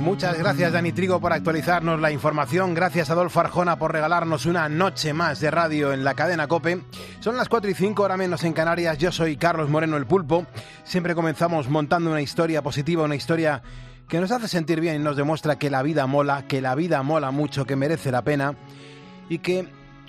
Muchas gracias, Dani Trigo, por actualizarnos la información. Gracias, Adolfo Arjona, por regalarnos una noche más de radio en la cadena COPE. Son las 4:05, hora menos en Canarias. Yo soy Carlos Moreno, el Pulpo. Siempre comenzamos montando una historia positiva, una historia que nos hace sentir bien y nos demuestra que la vida mola mucho, que merece la pena y que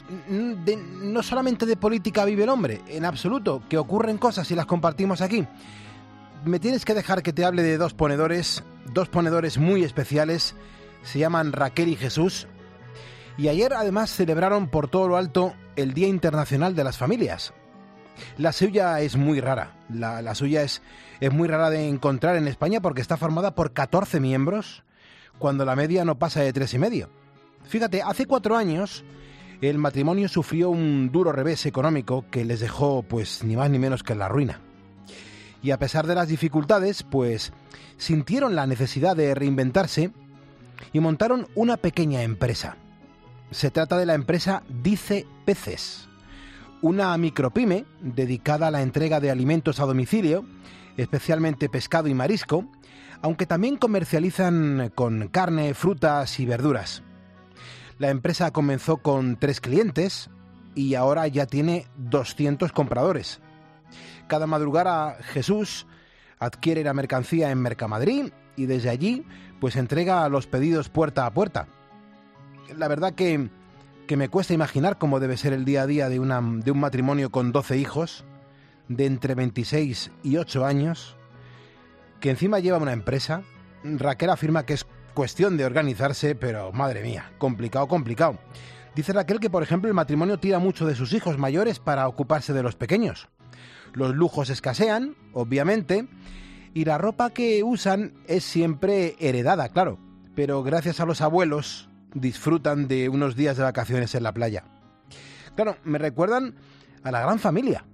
no solamente de política vive el hombre, en absoluto, que ocurren cosas y las compartimos aquí. Me tienes que dejar que te hable de dos ponedores muy especiales. Se llaman Raquel y Jesús. Y ayer además celebraron por todo lo alto el Día Internacional de las Familias. La suya es muy rara. La suya es muy rara de encontrar en España porque está formada por 14 miembros, cuando la media no pasa de 3,5. Fíjate, hace 4 años el matrimonio sufrió un duro revés económico que les dejó, pues, ni más ni menos que la ruina. Y a pesar de las dificultades, pues sintieron la necesidad de reinventarse y montaron una pequeña empresa. Se trata de la empresa Dice Peces, una micropyme dedicada a la entrega de alimentos a domicilio, especialmente pescado y marisco, aunque también comercializan con carne, frutas y verduras. La empresa comenzó con 3 clientes y ahora ya tiene 200 compradores. Cada madrugada Jesús adquiere la mercancía en Mercamadrid y desde allí pues entrega los pedidos puerta a puerta. La verdad que me cuesta imaginar cómo debe ser el día a día de un matrimonio con 12 hijos, de entre 26 y 8 años, que encima lleva una empresa. Raquel afirma que es cuestión de organizarse, pero madre mía, complicado. Dice Raquel que, por ejemplo, el matrimonio tira mucho de sus hijos mayores para ocuparse de los pequeños. Los lujos escasean, obviamente, y la ropa que usan es siempre heredada, claro, pero gracias a los abuelos disfrutan de unos días de vacaciones en la playa. Claro, me recuerdan a la gran familia.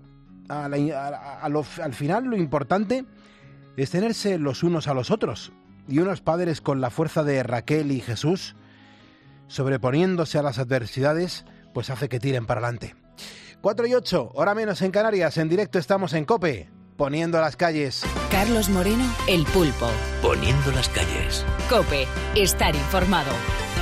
Al final lo importante es tenerse los unos a los otros, y unos padres con la fuerza de Raquel y Jesús, sobreponiéndose a las adversidades, pues hace que tiren para adelante. 4:08, hora menos en Canarias. En directo estamos en COPE, poniendo las calles. Carlos Moreno, el Pulpo. Poniendo las calles. COPE, estar informado.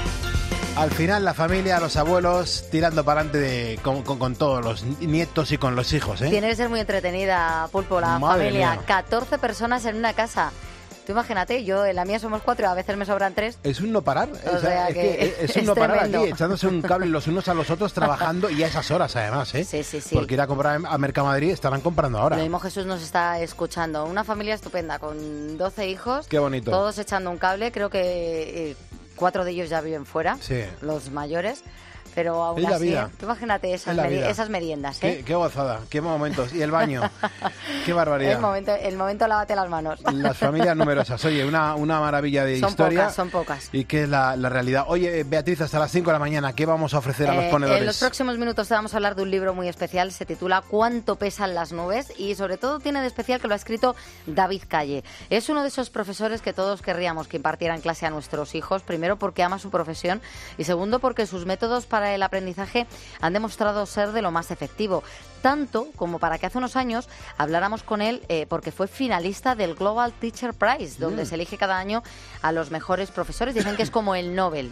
Al final la familia, los abuelos, tirando para adelante con todos los nietos y con los hijos, ¿eh? Tiene que ser muy entretenida, Pulpo, la Madre familia. mía. 14 personas en una casa. Tú imagínate, yo en la mía somos 4 y a veces me sobran 3. Es un no parar. O sea que es un es no parar tremendo. aquí, echándose un cable los unos a los otros, trabajando, y a esas horas además, ¿eh? Sí. Porque ir a comprar a Mercamadrid estarán comprando ahora. Lo mismo Jesús nos está escuchando. Una familia estupenda con 12 hijos. Qué bonito. Todos echando un cable. Creo que 4 de ellos ya viven fuera, Sí. los mayores. Pero aún Es la así, vida. tú imagínate Es la vida. esas meriendas, ¿eh? Qué gozada, qué momentos. Y el baño, qué barbaridad. El momento lávate las manos. Las familias numerosas. Oye, una maravilla de historia. Son pocas. Y que es la realidad. Oye, Beatriz, hasta las 5 de la mañana, ¿qué vamos a ofrecer a los ponedores? En los próximos minutos te vamos a hablar de un libro muy especial. Se titula ¿Cuánto pesan las nubes? Y sobre todo tiene de especial que lo ha escrito David Calle. Es uno de esos profesores que todos querríamos que impartieran clase a nuestros hijos. Primero porque ama su profesión y segundo porque sus métodos para el aprendizaje han demostrado ser de lo más efectivo. Tanto como para que hace unos años habláramos con él porque fue finalista del Global Teacher Prize, donde se elige cada año a los mejores profesores. Dicen que es como el Nobel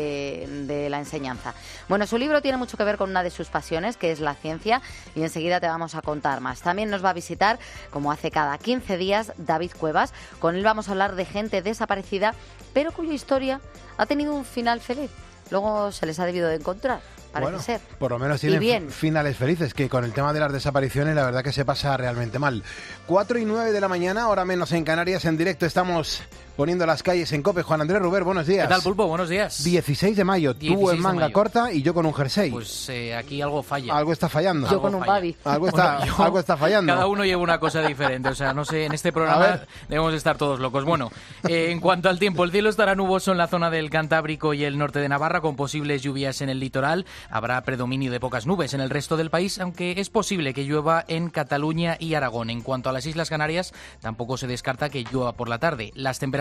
de la enseñanza. Bueno, su libro tiene mucho que ver con una de sus pasiones, que es la ciencia, y enseguida te vamos a contar más. También nos va a visitar, como hace cada 15 días, David Cuevas. Con él vamos a hablar de gente desaparecida, pero cuya historia ha tenido un final feliz. Luego se les ha debido de encontrar. Parece ser. Por lo menos tienen finales felices, que con el tema de las desapariciones la verdad que se pasa realmente mal. 4:09 de la mañana, hora menos en Canarias, en directo estamos poniendo las calles en COPE. Juan Andrés Ruber, buenos días. ¿Qué tal, Pulpo? Buenos días. 16 de mayo, tú en manga corta y yo con un jersey. Pues aquí algo falla. Algo está fallando. Yo con un babi. Algo está fallando. Cada uno lleva una cosa diferente, o sea, no sé, en este programa debemos estar todos locos. Bueno, en cuanto al tiempo, el cielo estará nuboso en la zona del Cantábrico y el norte de Navarra, con posibles lluvias en el litoral. Habrá predominio de pocas nubes en el resto del país, aunque es posible que llueva en Cataluña y Aragón. En cuanto a las Islas Canarias, tampoco se descarta que llueva por la tarde. Las temperaturas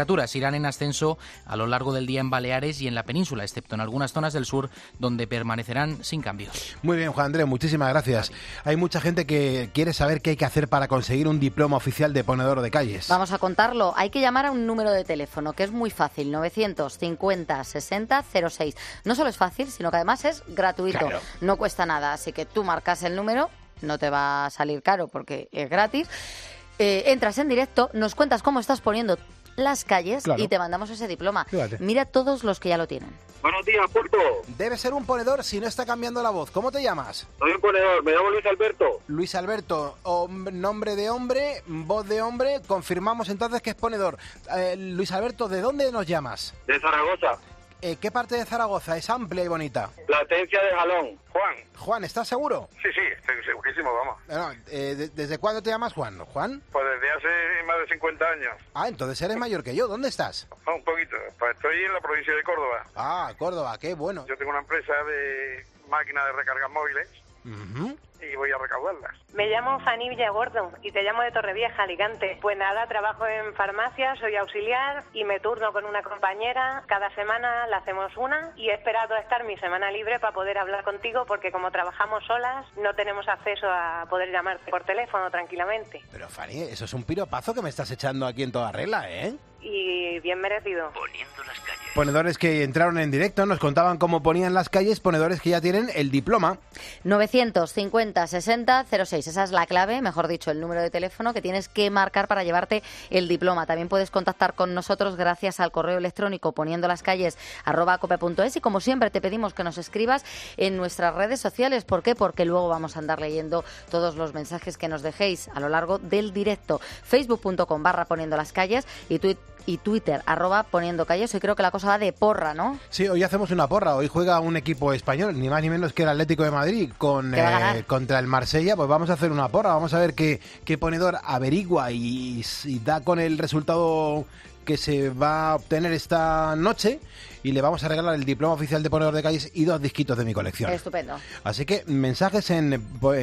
temperaturas irán en ascenso a lo largo del día en Baleares y en la península, excepto en algunas zonas del sur donde permanecerán sin cambios. Muy bien, Juan Andrés, muchísimas gracias. Hay mucha gente que quiere saber qué hay que hacer para conseguir un diploma oficial de ponedor de calles. Vamos a contarlo. Hay que llamar a un número de teléfono que es muy fácil, 950 60 06. No solo es fácil, sino que además es gratuito. Claro. No cuesta nada, así que tú marcas el número, no te va a salir caro porque es gratis. Entras en directo, nos cuentas cómo estás poniendo las calles, claro, y te mandamos ese diploma. Fíjate. Mira todos los que ya lo tienen. Buenos días, Pulpo. Debe ser un ponedor si no está cambiando la voz. ¿Cómo te llamas? Soy un ponedor, me llamo Luis Alberto. Luis Alberto, nombre de hombre, voz de hombre, confirmamos entonces que es ponedor. Luis Alberto, ¿de dónde nos llamas? De Zaragoza. ¿Qué parte de Zaragoza? Es amplia y bonita. Platencia de Jalón. Juan. Juan, ¿estás seguro? Sí, estoy segurísimo, vamos. Bueno, ¿desde cuándo te llamas Juan? ¿Juan? Pues desde hace más de 50 años. Ah, entonces eres mayor que yo. ¿Dónde estás? Un poquito. Pues estoy en la provincia de Córdoba. Ah, Córdoba, qué bueno. Yo tengo una empresa de máquinas de recargas móviles. Y voy a recaudarlas. Me llamo Fanny Villagordo y te llamo de Torrevieja, Alicante. Pues nada, trabajo en farmacia, soy auxiliar y me turno con una compañera. Cada semana la hacemos una y he esperado a estar mi semana libre para poder hablar contigo porque como trabajamos solas no tenemos acceso a poder llamarte por teléfono tranquilamente. Pero Fanny, eso es un piropazo que me estás echando aquí en toda regla, ¿eh? Y bien merecido. Poniendo las calles. Ponedores que entraron en directo, nos contaban cómo ponían las calles, ponedores que ya tienen el diploma. 950 60 06, esa es la clave, mejor dicho, el número de teléfono que tienes que marcar para llevarte el diploma. También puedes contactar con nosotros gracias al correo electrónico poniendolascalles@cope.es y como siempre te pedimos que nos escribas en nuestras redes sociales. ¿Por qué? Porque luego vamos a andar leyendo todos los mensajes que nos dejéis a lo largo del directo. facebook.com/poniendolascalles y Twitter, @poniendocalles. Hoy creo que la cosa va de porra, ¿no? Sí, hoy hacemos una porra. Hoy juega un equipo español, ni más ni menos que el Atlético de Madrid contra el Marsella. Pues vamos a hacer una porra. Vamos a ver qué ponedor averigua y da con el resultado que se va a obtener esta noche y le vamos a regalar el diploma oficial de ponedor de calles y 2 disquitos de mi colección. Estupendo. Así que mensajes en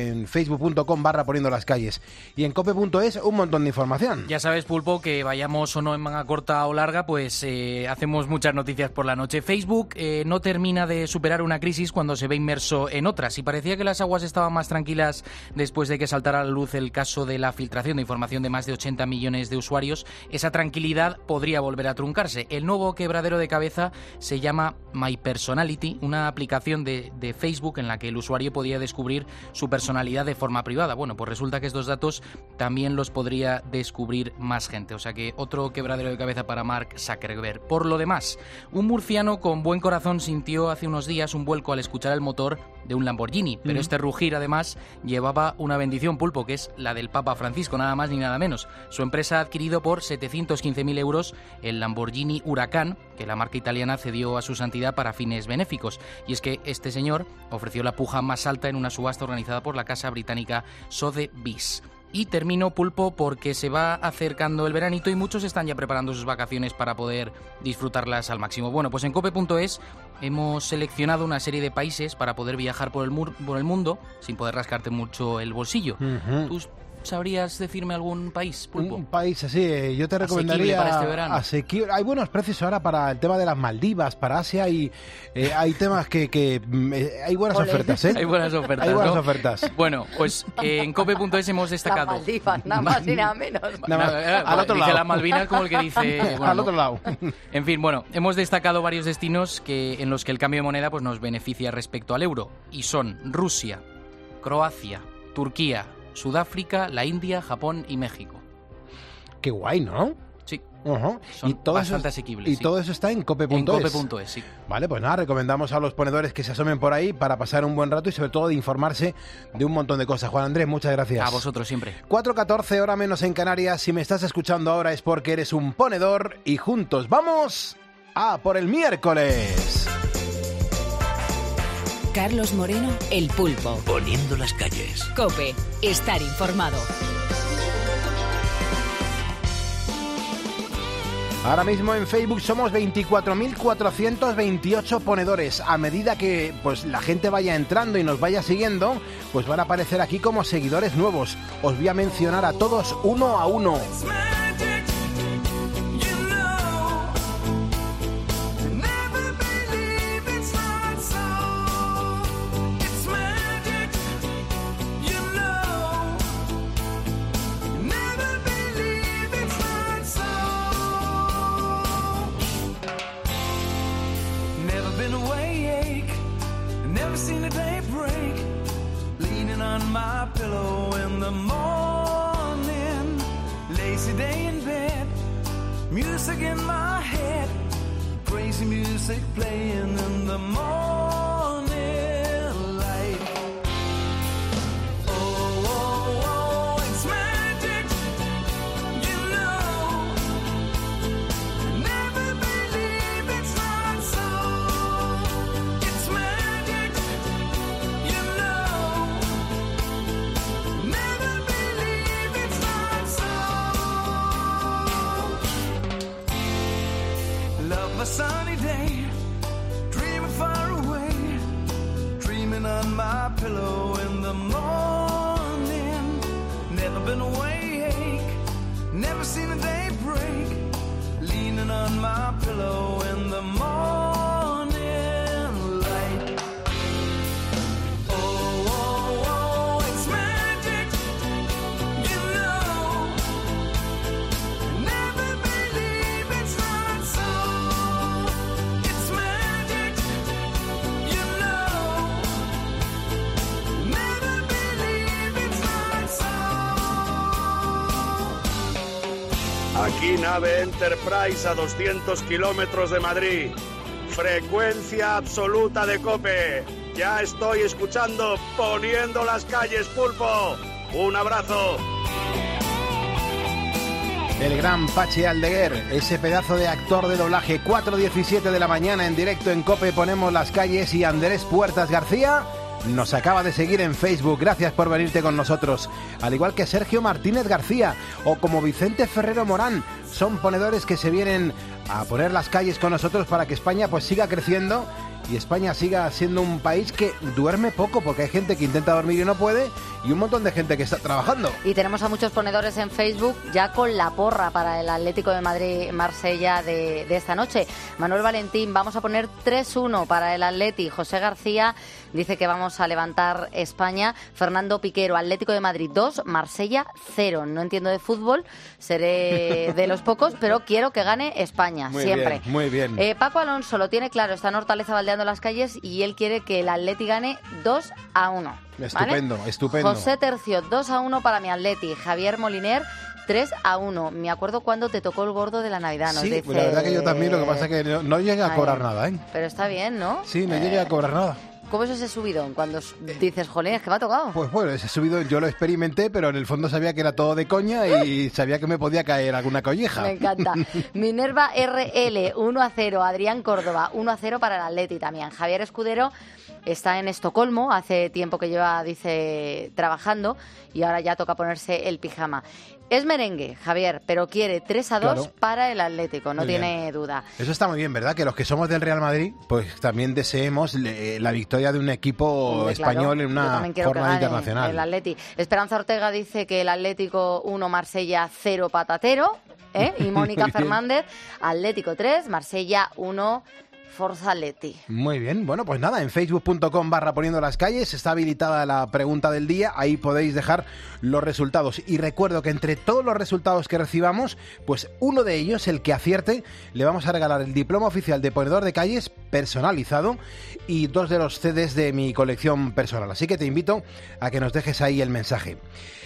facebook.com/poniendolascalles y en cope.es un montón de información. Ya sabes, Pulpo, que vayamos o no en manga corta o larga, pues hacemos muchas noticias por la noche. Facebook no termina de superar una crisis cuando se ve inmerso en otras y parecía que las aguas estaban más tranquilas después de que saltara a la luz el caso de la filtración de información de más de 80 millones de usuarios. Esa tranquilidad podría volver a truncarse. El nuevo quebradero de cabeza se llama My Personality, una aplicación de Facebook en la que el usuario podía descubrir su personalidad de forma privada. Bueno, pues resulta que estos datos también los podría descubrir más gente. O sea que otro quebradero de cabeza para Mark Zuckerberg. Por lo demás, un murciano con buen corazón sintió hace unos días un vuelco al escuchar el motor de un Lamborghini. Pero este rugir, además, llevaba una bendición, Pulpo, que es la del Papa Francisco, nada más ni nada menos. Su empresa ha adquirido por 715.000 euros el Lamborghini Huracán, que la marca italiana cedió a su santidad para fines benéficos. Y es que este señor ofreció la puja más alta en una subasta organizada por la casa británica Sotheby's. Y termino, Pulpo, porque se va acercando el veranito y muchos están ya preparando sus vacaciones para poder disfrutarlas al máximo. Bueno, pues en cope.es hemos seleccionado una serie de países para poder viajar por el mundo sin poder rascarte mucho el bolsillo. ¿Tú sabrías decirme algún país, Pulpo? Un país así, yo te recomendaría para este verano. Asequible. Hay buenos precios ahora para el tema de las Maldivas, para Asia y hay temas que hay buenas ofertas, ¿eh? Hay buenas ofertas, Hay buenas ¿no? ofertas. Bueno, pues en cope.es hemos destacado... Las Maldivas, nada más y nada menos. Al otro dice lado. las Malvinas como el que dice... Bueno, al otro lado. En fin, bueno, hemos destacado varios destinos en los que el cambio de moneda pues nos beneficia respecto al euro. Y son Rusia, Croacia, Turquía, Sudáfrica, la India, Japón y México. Qué guay, ¿no? Sí. Son y todo bastante asequibles. Y todo eso está en cope.es. En cope.es, sí. Vale, pues nada, recomendamos a los ponedores que se asomen por ahí para pasar un buen rato y sobre todo de informarse de un montón de cosas. Juan Andrés, muchas gracias. A vosotros siempre. 4:14, hora menos en Canarias. Si me estás escuchando ahora es porque eres un ponedor y juntos vamos a por el miércoles. Carlos Moreno, El Pulpo. Poniendo las calles. COPE, estar informado. Ahora mismo en Facebook somos 24.428 ponedores. A medida que pues la gente vaya entrando y nos vaya siguiendo, pues van a aparecer aquí como seguidores nuevos. Os voy a mencionar a todos uno a uno. music playing in the morning light. Oh, oh, oh, it's magic, you know. Never believe it's not so. It's magic, you know. Never believe it's not so. Love a sunny day, dreaming far away, dreaming on my pillow in the morning. Never been awake, never seen a day break, leaning on my pillow in the morning light. Oh, oh, oh, it's magic, you know. Never believe it's not so. It's magic, you know. Never believe it's not so. Aquí nave Enterprise a 200 kilómetros de Madrid. Frecuencia absoluta de COPE. Ya estoy escuchando Poniendo las calles, Pulpo. Un abrazo. El gran Pachi Aldeguer, ese pedazo de actor de doblaje, 4:17 de la mañana en directo en COPE, Ponemos las calles, y Andrés Puertas García nos acaba de seguir en Facebook. Gracias por venirte con nosotros. Al igual que Sergio Martínez García o como Vicente Ferrero Morán, son ponedores que se vienen a poner las calles con nosotros para que España pues siga creciendo y España siga siendo un país que duerme poco, porque hay gente que intenta dormir y no puede, y un montón de gente que está trabajando. Y tenemos a muchos ponedores en Facebook ya con la porra para el Atlético de Madrid-Marsella de esta noche. Manuel Valentín, vamos a poner 3-1 para el Atleti. José García dice que vamos a levantar España. Fernando Piquero, Atlético de Madrid 2, Marsella 0. No entiendo de fútbol, seré de los pocos, pero quiero que gane España, muy siempre. Bien, muy bien. Paco Alonso lo tiene claro, está en Hortaleza baldeando las calles y él quiere que el Atleti gane 2-1. Estupendo, ¿vale? estupendo. José Tercio, 2-1 para mi Atleti. Javier Moliner, 3-1. Me acuerdo cuando te tocó el gordo de la Navidad, ¿no? Sí, dice... la verdad que yo también, lo que pasa es que no llegué a cobrar nada, ¿eh? Pero está bien, ¿no? Sí, no llegué a cobrar nada. ¿Cómo es ese subidón? Cuando dices, jolín, es que me ha tocado. Pues bueno, ese subidón yo lo experimenté, pero en el fondo sabía que era todo de coña y sabía que me podía caer alguna colleja. Me encanta. Minerva RL, 1-0. Adrián Córdoba, 1-0 para el Atleti también. Javier Escudero está en Estocolmo, hace tiempo que lleva, dice, trabajando, y ahora ya toca ponerse el pijama. Es merengue, Javier, pero quiere 3-2 claro, para el Atlético, no tiene duda. Eso está muy bien, ¿verdad? Que los que somos del Real Madrid, pues también deseemos la victoria de un equipo español en una jornada internacional. El Atleti. Esperanza Ortega dice que el Atlético 1, Marsella 0 patatero, ¿eh? Y Mónica Fernández, Atlético 3, Marsella 1... Forza Atleti. Muy bien, bueno, pues nada, en facebook.com/poniendo las calles está habilitada la pregunta del día, ahí podéis dejar los resultados. Y recuerdo que entre todos los resultados que recibamos, pues uno de ellos, el que acierte, le vamos a regalar el diploma oficial de ponedor de calles personalizado y 2 de los CDs de mi colección personal. Así que te invito a que nos dejes ahí el mensaje.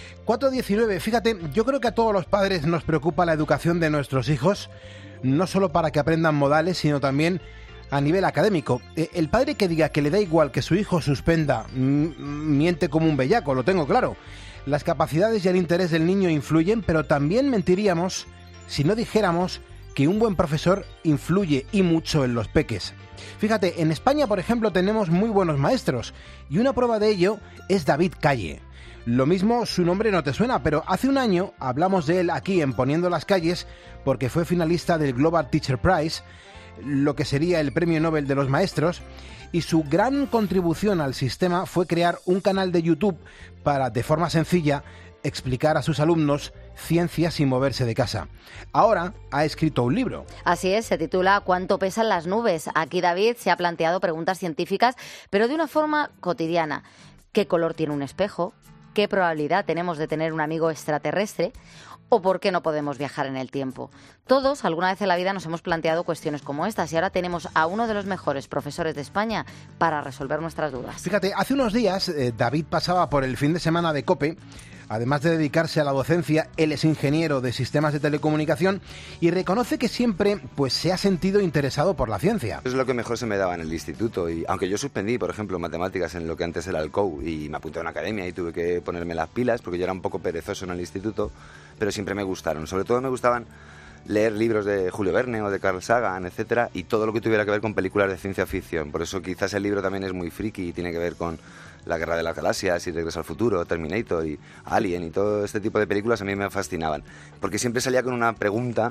4:19, fíjate, yo creo que a todos los padres nos preocupa la educación de nuestros hijos, no solo para que aprendan modales, sino también a nivel académico. El padre que diga que le da igual que su hijo suspenda miente como un bellaco, lo tengo claro. Las capacidades y el interés del niño influyen, pero también mentiríamos si no dijéramos que un buen profesor influye y mucho en los peques. Fíjate, en España, por ejemplo, tenemos muy buenos maestros, y una prueba de ello es David Calle. Lo mismo su nombre no te suena, pero hace un año hablamos de él aquí en Poniendo las calles porque fue finalista del Global Teacher Prize, lo que sería el premio Nobel de los maestros, y su gran contribución al sistema fue crear un canal de YouTube para, de forma sencilla, explicar a sus alumnos ciencia sin moverse de casa. Ahora ha escrito un libro. Así es, se titula ¿Cuánto pesan las nubes? Aquí David se ha planteado preguntas científicas, pero de una forma cotidiana. ¿Qué color tiene un espejo? ¿Qué probabilidad tenemos de tener un amigo extraterrestre? ¿O por qué no podemos viajar en el tiempo? Todos, alguna vez en la vida, nos hemos planteado cuestiones como estas y ahora tenemos a uno de los mejores profesores de España para resolver nuestras dudas. Fíjate, hace unos días David pasaba por el fin de semana de COPE Además de dedicarse a la docencia, él es ingeniero de sistemas de telecomunicación y reconoce que siempre pues, se ha sentido interesado por la ciencia. Es lo que mejor se me daba en el instituto, y aunque yo suspendí, por ejemplo, matemáticas en lo que antes era el COU y me apunté a una academia y tuve que ponerme las pilas porque yo era un poco perezoso en el instituto, pero siempre me gustaron. Sobre todo me gustaban leer libros de Julio Verne o de Carl Sagan, etcétera, y todo lo que tuviera que ver con películas de ciencia ficción. Por eso quizás el libro también es muy friki y tiene que ver con La Guerra de las Galaxias y Regreso al Futuro, Terminator y Alien y todo este tipo de películas a mí me fascinaban. Porque siempre salía con una pregunta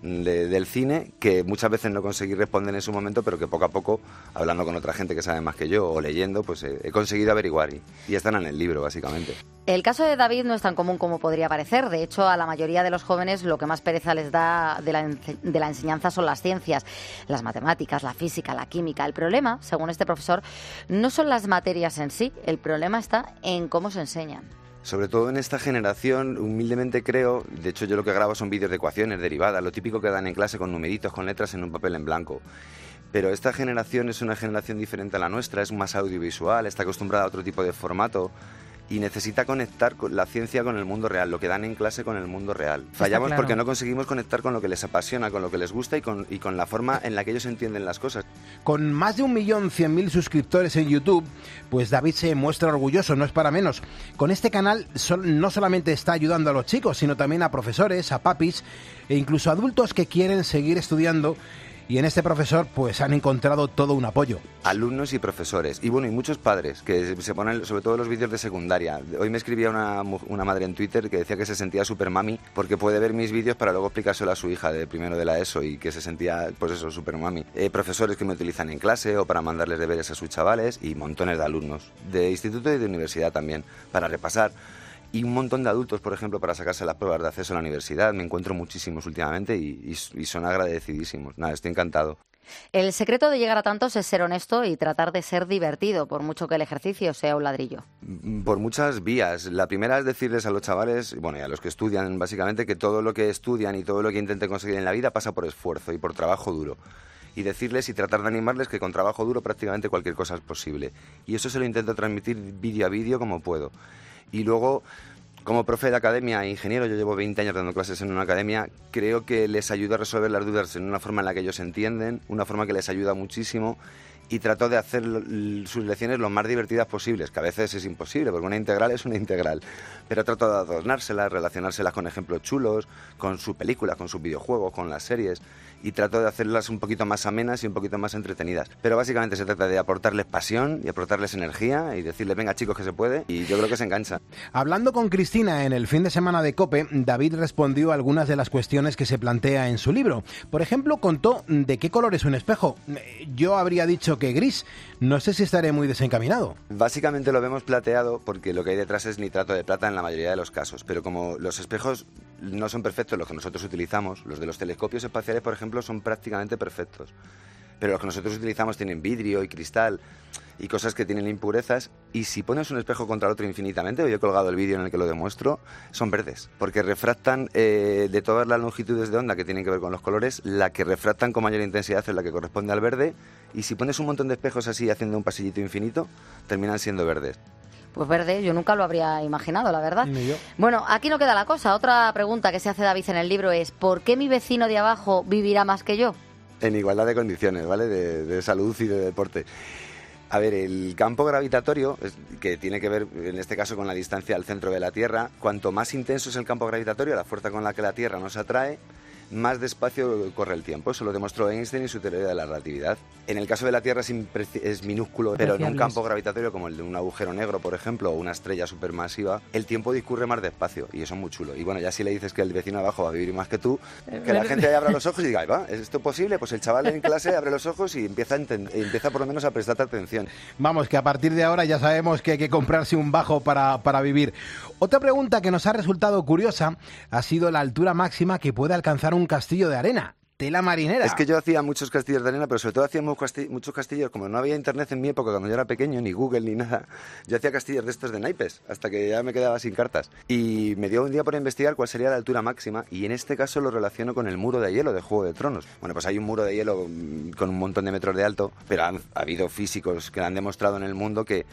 del cine que muchas veces no conseguí responder en su momento, pero que poco a poco, hablando con otra gente que sabe más que yo o leyendo, pues he conseguido averiguar y están en el libro, básicamente. El caso de David no es tan común como podría parecer. De hecho, a la mayoría de los jóvenes lo que más pereza les da de la enseñanza son las ciencias, las matemáticas, la física, la química. El problema, según este profesor, no son las materias en sí. El problema está en cómo se enseñan. Sobre todo en esta generación, humildemente creo, de hecho yo lo que grabo son vídeos de ecuaciones, derivadas, lo típico que dan en clase con numeritos, con letras en un papel en blanco. Pero esta generación es una generación diferente a la nuestra, es más audiovisual, está acostumbrada a otro tipo de formato y necesita conectar con la ciencia con el mundo real, lo que dan en clase con el mundo real. Fallamos claro, porque no conseguimos conectar con lo que les apasiona, con lo que les gusta y con la forma en la que ellos entienden las cosas. Con más de 1.100.000 suscriptores en YouTube, pues David se muestra orgulloso, no es para menos. Con este canal no solamente está ayudando a los chicos, sino también a profesores, a papis e incluso a adultos que quieren seguir estudiando. Y en este profesor pues han encontrado todo un apoyo. Alumnos y profesores, y bueno, y muchos padres que se ponen, sobre todo los vídeos de secundaria. Hoy me escribía una madre en Twitter que decía que se sentía super mami porque puede ver mis vídeos para luego explicárselo a su hija de primero de la ESO y que se sentía, pues eso, super mami. Profesores que me utilizan en clase o para mandarles deberes a sus chavales y montones de alumnos, de instituto y de universidad también, para repasar. Y un montón de adultos, por ejemplo, para sacarse las pruebas de acceso a la universidad. Me encuentro muchísimos últimamente y son agradecidísimos. Nada, estoy encantado. El secreto de llegar a tantos es ser honesto y tratar de ser divertido, por mucho que el ejercicio sea un ladrillo. Por muchas vías. La primera es decirles a los chavales, bueno, y a los que estudian, básicamente, que todo lo que estudian y todo lo que intenten conseguir en la vida pasa por esfuerzo y por trabajo duro. Y decirles y tratar de animarles que con trabajo duro prácticamente cualquier cosa es posible. Y eso se lo intento transmitir vídeo a vídeo como puedo. Y luego, como profe de academia e ingeniero, yo llevo 20 años dando clases en una academia, creo que les ayuda a resolver las dudas en una forma en la que ellos entienden, una forma que les ayuda muchísimo, y trato de hacer sus lecciones lo más divertidas posibles, que a veces es imposible, porque una integral es una integral, pero trato de adornárselas, relacionárselas con ejemplos chulos, con sus películas, con sus videojuegos, con las series, y trato de hacerlas un poquito más amenas y un poquito más entretenidas. Pero básicamente se trata de aportarles pasión y aportarles energía y decirles, venga chicos que se puede, y yo creo que se enganchan. Hablando con Cristina en el fin de semana de COPE, David respondió a algunas de las cuestiones que se plantea en su libro. Por ejemplo, contó de qué color es un espejo. Yo habría dicho que gris. No sé si estaré muy desencaminado. Básicamente lo vemos plateado porque lo que hay detrás es nitrato de plata en la mayoría de los casos, pero como los espejos no son perfectos, los que nosotros utilizamos, los de los telescopios espaciales, por ejemplo, son prácticamente perfectos. Pero los que nosotros utilizamos tienen vidrio y cristal y cosas que tienen impurezas, y si pones un espejo contra el otro infinitamente, hoy he colgado el vídeo en el que lo demuestro, son verdes, porque refractan de todas las longitudes de onda que tienen que ver con los colores, la que refractan con mayor intensidad es la que corresponde al verde, y si pones un montón de espejos así haciendo un pasillito infinito, terminan siendo verdes. Pues verde, yo nunca lo habría imaginado, la verdad. Ni yo. Bueno, aquí no queda la cosa. Otra pregunta que se hace David en el libro es ¿por qué mi vecino de abajo vivirá más que yo? En igualdad de condiciones, ¿vale? De salud y de deporte. A ver, el campo gravitatorio, que tiene que ver en este caso con la distancia al centro de la Tierra, cuanto más intenso es el campo gravitatorio, la fuerza con la que la Tierra nos atrae, más despacio corre el tiempo. Eso lo demostró Einstein en su teoría de la relatividad. En el caso de la Tierra es minúsculo, pero en un campo gravitatorio como el de un agujero negro, por ejemplo, o una estrella supermasiva, el tiempo discurre más despacio y eso es muy chulo. Y bueno, ya si le dices que el vecino abajo va a vivir más que tú, que la gente abra los ojos y diga, ¿va? ¿Es esto posible? Pues el chaval en clase abre los ojos y empieza por lo menos a prestarte atención. Vamos, que a partir de ahora ya sabemos que hay que comprarse un bajo para vivir. Otra pregunta que nos ha resultado curiosa ha sido la altura máxima que puede alcanzar un castillo de arena. Tela marinera. Es que yo hacía muchos castillos de arena, pero sobre todo hacía muchos castillos, como no había internet en mi época cuando yo era pequeño, ni Google ni nada, yo hacía castillos de estos de naipes, hasta que ya me quedaba sin cartas. Y me dio un día por investigar cuál sería la altura máxima, y en este caso lo relaciono con el muro de hielo de Juego de Tronos. Bueno, pues hay un muro de hielo con un montón de metros de alto, pero ha habido físicos que han demostrado en el mundo que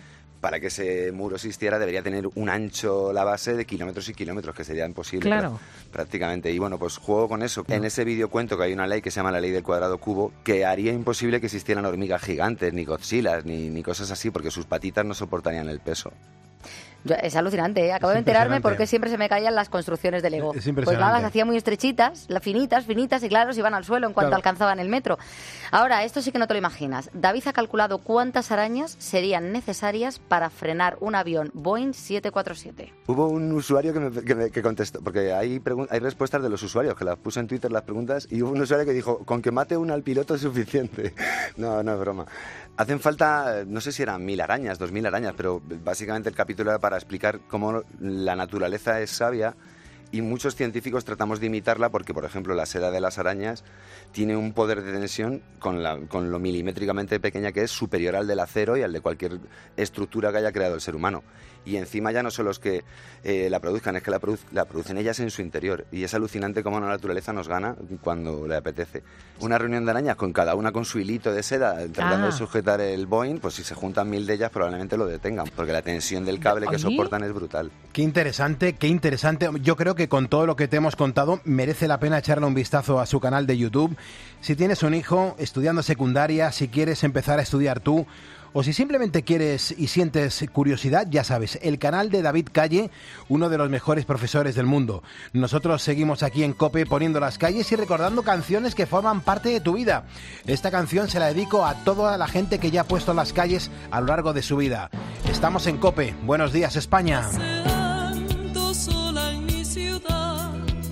para que ese muro existiera debería tener un ancho la base de kilómetros y kilómetros, que sería imposible. Claro. Prácticamente. Y bueno, pues juego con eso. En ese vídeo cuento que hay una ley que se llama la ley del cuadrado cubo, que haría imposible que existieran hormigas gigantes, ni Godzillas, ni cosas así, porque sus patitas no soportarían el peso. Es alucinante, ¿eh? Acabo de enterarme porque siempre se me caían las construcciones de Lego. Es impresionante. Pues nada, las hacía muy estrechitas, finitas, y claro, se iban al suelo en cuanto alcanzaban el metro. Ahora, esto sí que no te lo imaginas. David ha calculado cuántas arañas serían necesarias para frenar un avión Boeing 747. Hubo un usuario que contestó, porque hay respuestas de los usuarios, que las puse en Twitter las preguntas, y hubo un usuario que dijo, con que mate una al piloto es suficiente. No es broma. Hacen falta, no sé si eran 1000 arañas, 2000 arañas, pero básicamente el capítulo era para explicar cómo la naturaleza es sabia y muchos científicos tratamos de imitarla porque, por ejemplo, la seda de las arañas tiene un poder de tensión con lo milimétricamente pequeña que es superior al del acero y al de cualquier estructura que haya creado el ser humano. Y encima ya no son los que la produzcan, es que la producen ellas en su interior. Y es alucinante cómo la naturaleza nos gana cuando le apetece. Una reunión de arañas con cada una con su hilito de seda tratando de sujetar el Boeing, pues si se juntan 1000 de ellas probablemente lo detengan, porque la tensión del cable que soportan es brutal. Qué interesante, qué interesante. Yo creo que con todo lo que te hemos contado merece la pena echarle un vistazo a su canal de YouTube. Si tienes un hijo estudiando secundaria, si quieres empezar a estudiar tú, o si simplemente quieres y sientes curiosidad, ya sabes, el canal de David Calle, uno de los mejores profesores del mundo. Nosotros seguimos aquí en COPE poniendo las calles y recordando canciones que forman parte de tu vida. Esta canción se la dedico a toda la gente que ya ha puesto las calles a lo largo de su vida. Estamos en COPE. Buenos días, España. Paseando sola en mi ciudad,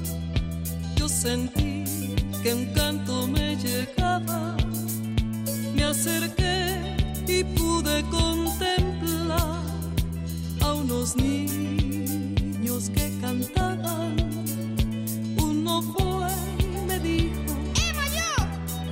yo sentí que un canto me llegaba, me acerqué y pude contemplar a unos niños que cantaban. Uno fue y me dijo: ¡Emma, yo!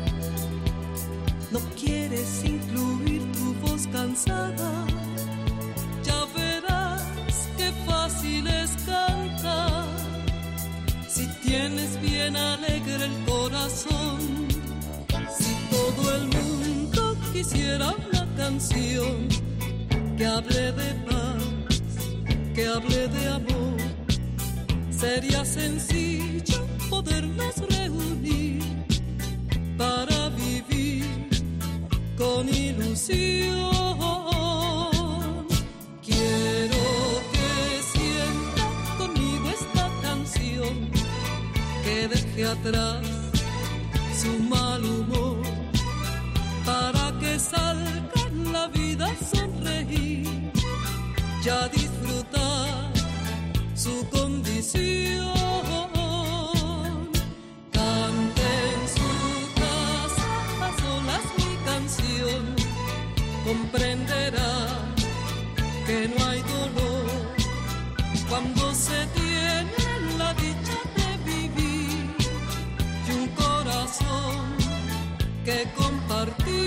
¿No quieres incluir tu voz cansada? Ya verás qué fácil es cantar si tienes bien alegre el corazón. Si todo el mundo quisiera una canción que hable de paz, que hable de amor, sería sencillo podernos reunir para vivir con ilusión. Quiero que sienta conmigo esta canción, que deje atrás su mal humor, para que salga en la vida a sonreír, ya disfrutar su condición. Cante en su casa a solas mi canción, comprenderá que no hay dolor cuando se tiene la dicha de vivir y un corazón que compartir.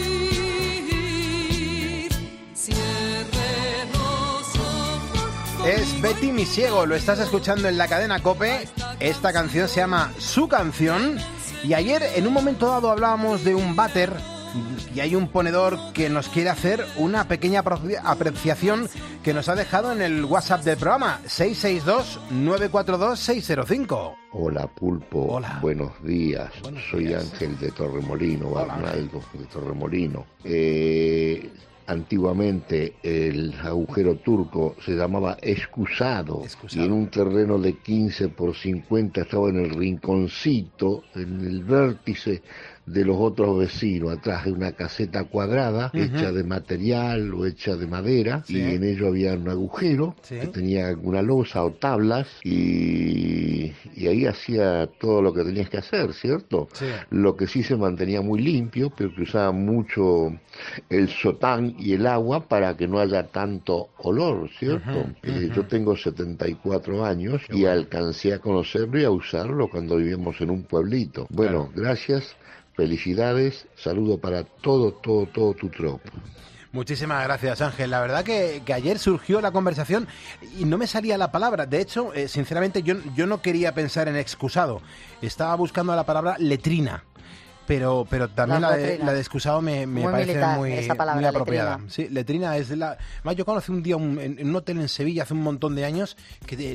Cierre los ojos. Es Betty Misiego, lo estás escuchando en la cadena COPE. Esta canción se llama Su Canción. Y ayer, en un momento dado, hablábamos de un váter y hay un ponedor que nos quiere hacer una pequeña apreciación que nos ha dejado en el WhatsApp del programa, 662-942-605. Hola, Pulpo. Hola. Buenos días. Soy días. Ángel de Torremolino, Arnaldo de Torremolino. Antiguamente el agujero turco se llamaba excusado, y en un terreno de 15 por 50 estaba en el rinconcito, en el vértice de los otros vecinos, atrás de una caseta cuadrada, hecha de material o hecha de madera, y en ello había un agujero que tenía una losa o tablas, y ahí hacía todo lo que tenías que hacer, ¿cierto? Lo que sí se mantenía muy limpio, pero que usaba mucho el sotán y el agua para que no haya tanto olor, ¿cierto? Yo tengo 74 años y alcancé a conocerlo y a usarlo cuando vivíamos en un pueblito. Bueno, gracias. Felicidades, saludo para todo tu tropa. Muchísimas gracias, Ángel. La verdad que ayer surgió la conversación y no me salía la palabra. De hecho, sinceramente, yo no quería pensar en excusado. Estaba buscando la palabra letrina. pero también la letrinas. de excusado me Muy parece militar, muy, esa palabra, muy apropiada. letrina. Sí, letrina es la... Además, yo conocí un día en un hotel en Sevilla hace un montón de años que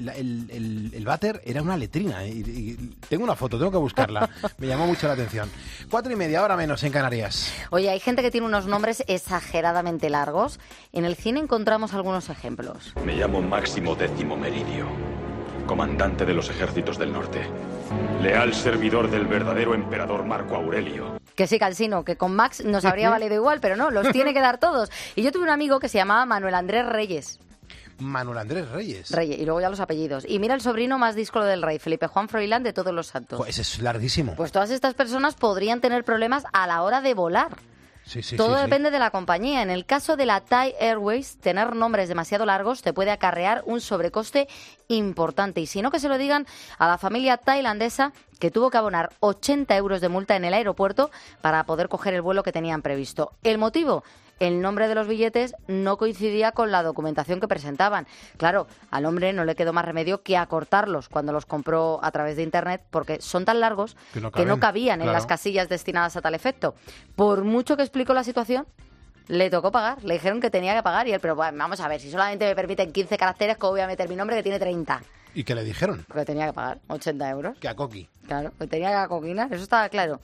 el váter era una letrina. Y tengo una foto, tengo que buscarla. Me llamó mucho la atención. 4:30, hora menos en Canarias. Oye, hay gente que tiene unos nombres exageradamente largos. En el cine encontramos algunos ejemplos. Me llamo Máximo Décimo Meridio, comandante de los ejércitos del norte. Leal servidor del verdadero emperador Marco Aurelio. Que sí, Calsino, que con Max nos habría valido igual, pero no, los tiene que dar todos. Y yo tuve un amigo que se llamaba Manuel Andrés Reyes. Manuel Andrés Reyes. Y luego ya los apellidos. Y mira el sobrino más díscolo del rey, Felipe Juan Froilán de Todos los Santos. Pues ese es larguísimo. Pues todas estas personas podrían tener problemas a la hora de volar. Todo depende de la compañía. En el caso de la Thai Airways, tener nombres demasiado largos te puede acarrear un sobrecoste importante. Y si no, que se lo digan a la familia tailandesa que tuvo que abonar 80 euros de multa en el aeropuerto para poder coger el vuelo que tenían previsto. ¿El motivo? El nombre de los billetes no coincidía con la documentación que presentaban. Claro, al hombre no le quedó más remedio que acortarlos cuando los compró a través de Internet, porque son tan largos que no cabían en las casillas destinadas a tal efecto. Por mucho que explicó la situación, le tocó pagar. Le dijeron que tenía que pagar y él, pero bueno, vamos a ver, si solamente me permiten 15 caracteres, ¿cómo voy a meter mi nombre que tiene 30? ¿Y qué le dijeron? Que tenía que pagar 80 euros. Que a coqui. Claro, que tenía que acoquinar, eso estaba claro.